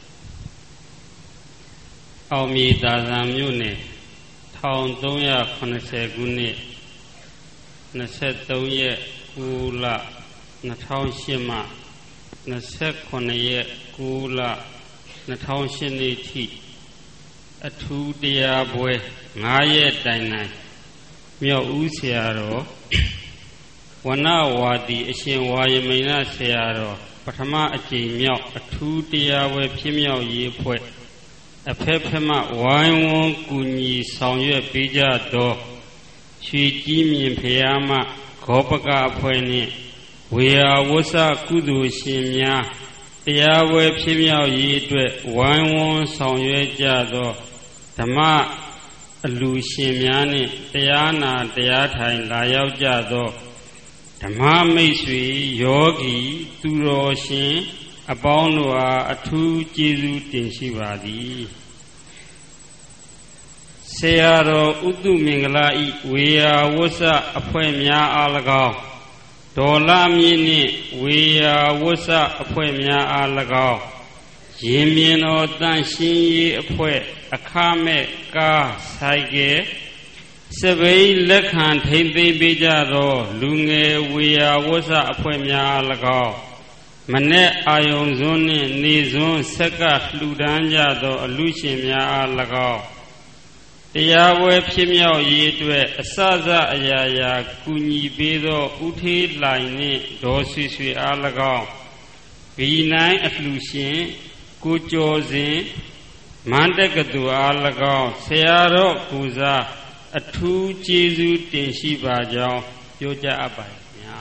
အောင်မြေသာသံမြို့နယ်တစ်ထောင်သုံးရာခုနှစ်ဆယ်ခုနှစ်နှစ်ဆယ်သုံးရက်ကိုလနှစ်ထောင်ရှစ်မှနှစ်ဆယ်ခုနှစ်ရက်ကိုလနှစ်ထောင်ရှစ်နှစ်ထိအထူးတရားပွဲငါးရက်တိုင်တိုင်မြောက်ဦးဆရာတော်ဝနဝါဒီအရှင်ဝါယမိန်နာဆရာတော်ပထမအကြိမ်မြောက်အထူးတရားပွဲဖြစ်မြောက်ရေးဖွဲ့အဖက်ဖက်မှဝိုင်းဝန်းကူညီဆောင်ရွက်ပေးကြသောရွှေကြီးမြင့်ဖရာမဂောပကအဖွဲ့နှင့်ဝေယဝဆကုသိုလ်ရှင်များတရားပွဲဖြစ်မြောက်ရေးအတွက်ဝိုင်းဝန်းဆောင်ရွက်ကြသောဓမ္မအလူရှင်များနှင့်တရားနာတရားထိုင်လာရောက်ကြသောဓမ္မမိတ်ဆွေယောဂီသူတော်ရှင်အပေါင်းတို့အားအထူးကျေးဇူးတင်ရှိပါသည် Sayaro Utu Mingalai, we are Wasa Apoemia Alagao. Dola Mini, we are Wasa Apoemia Alagao. Jimin or Danshin Apoe, Akame, Ka, Saige. Survey Lekhan, Hindi Bijaro, Lunge, we are Wasa Apoemia Alagao. Mane Ayon Zone, Nizon, Saka, Ludanja, do Lucia Alagao. Yahweh Pimio Yedwe, Saza Ayaya, Kuni Bedo, Uti Line, Dosi Alagao. V nine at Lucien, Kujozin, Mandagadu Alagao, Searo Kuza, a two Jesu Tinshiba Jao, Yoja Abai.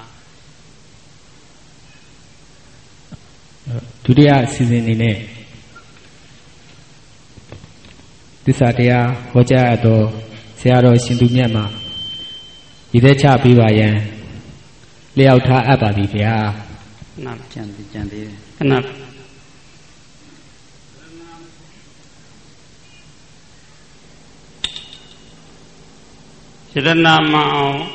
Today season in it. This idea, Hoja Ado, Searo Sindumyama. Idecha Bivayan, Leauta Abadivia. Not Jandy Jandy. Not. Sidanama.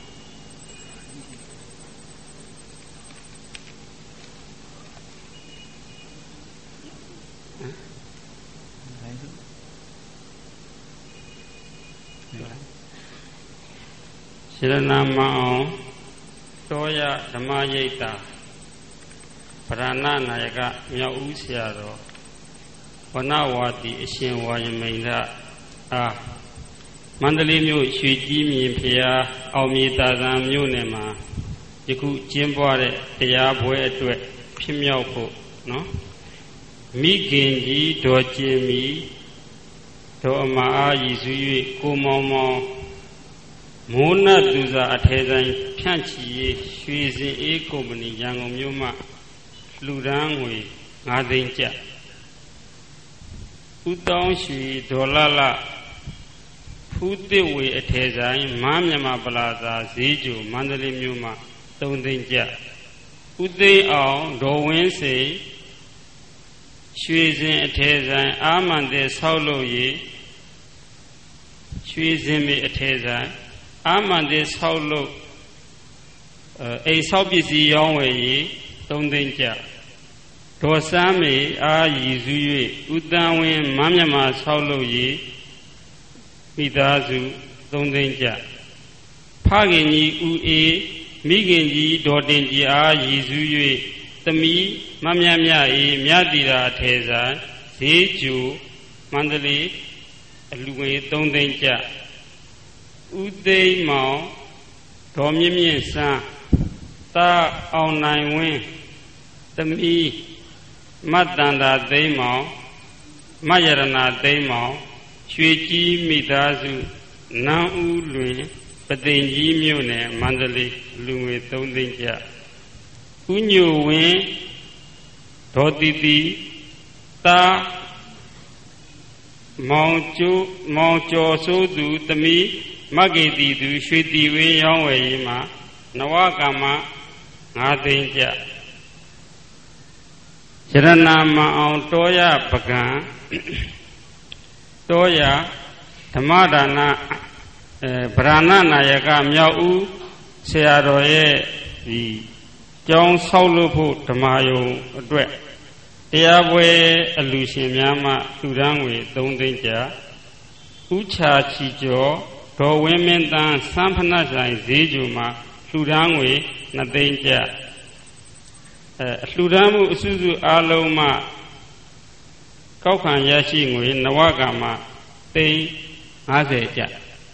Siranama Toya Dhamayeta Prana Nayaka Myausiaro Wanawati Ishin Wayamela Ah Mandalimu Shiji Pia Almita Zamunema Yiku Jimbore Tayabwe to Pimyoko no Miginji Dojimi Toma Yizui Kumomo Mona Duza Atezan Pianchi, she is in a company, young Muma, Ludangwe, Nadinja. Udon she Dolala, put the way Atezan, Mamma Balaza, Zeju, Mandali Muma, Dondinja. Ude all, Dowen say, she is in Atezan, Amande Saulo ye, she is in me Atezan. Amande Saulo a Saubisi Yongway, Dondinja. Dosame a Yizue, Udawin, Mamma Saulo ye, Midazu, Dondinja. Pagini Ue, Miginji, Dodinji a Yizue, the me, Mamma e Miadira Teza, Zeju, Mandali, Luwe, Dondinja. Uday Mao, Dominion San, Ta on nine win, the me, Madanda de Mao, Mayarana de Mao, Shuiji Midazu, Nan U Lun, Padenji Mune, Mandali, Luwe Dondinja. Unyu win, Dodidi, Ta Mount Jo So do the me. Magedi do should be way young way, ma, Nawakama, Nadinja. Siranama on Toya Pagan Toya, Tamadana, Brana Nayaka, Miau, Searoye, the John Solopo, Tamayo, Dwek. Yahweh, a Lucian Yama, Tudangwe, Dondinja, Ucha Chijo. To women dan Sampanasa Zejuma, Ludangwe, Nadinja. Ludamu Suzu Aloma Kaukan Yashingwe, Nawagama, they Azeja.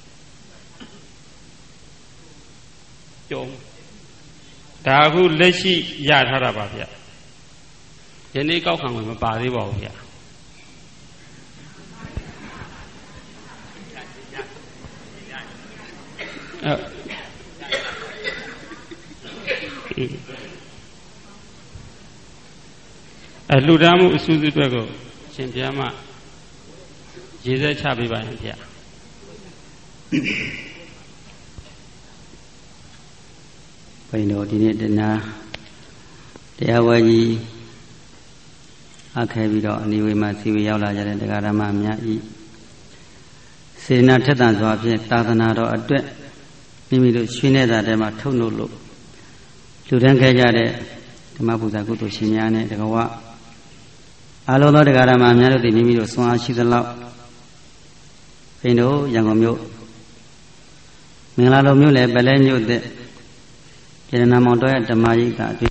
Dahu Leshi Yadharabia. Jenny Kaukan with a body wall here. A Ludamu Suzu Drago, Chimpiama, Jesus Chabi by India. By no dinner, the Hawaii Akavido, and we must see Yala and the Garamamia. စေတနာထက်သန်စွာဖြင့်သာသနာတော်အတွက်မိမိတို့ရွှေနေတာထဲမှာထုတ်နှုတ်လို့လူတန်းခဲ့ကြတဲ့ဓမ္မပူဇာကုသိုလ်ရှင်များနဲ့တကဝအလုံးသောတရားဓမ္မများတို့သည်မိမိတို့ဆွမ်းအားရှိသလောက်ဘိန်းတို့ရန်ကုန်မြို့မင်္ဂလာလိုမြို့နယ်ပလဲမြို့တဲ့ကျေနမောင်တော်ရဲ့ဓမ္မရိပ်ကအတွေ့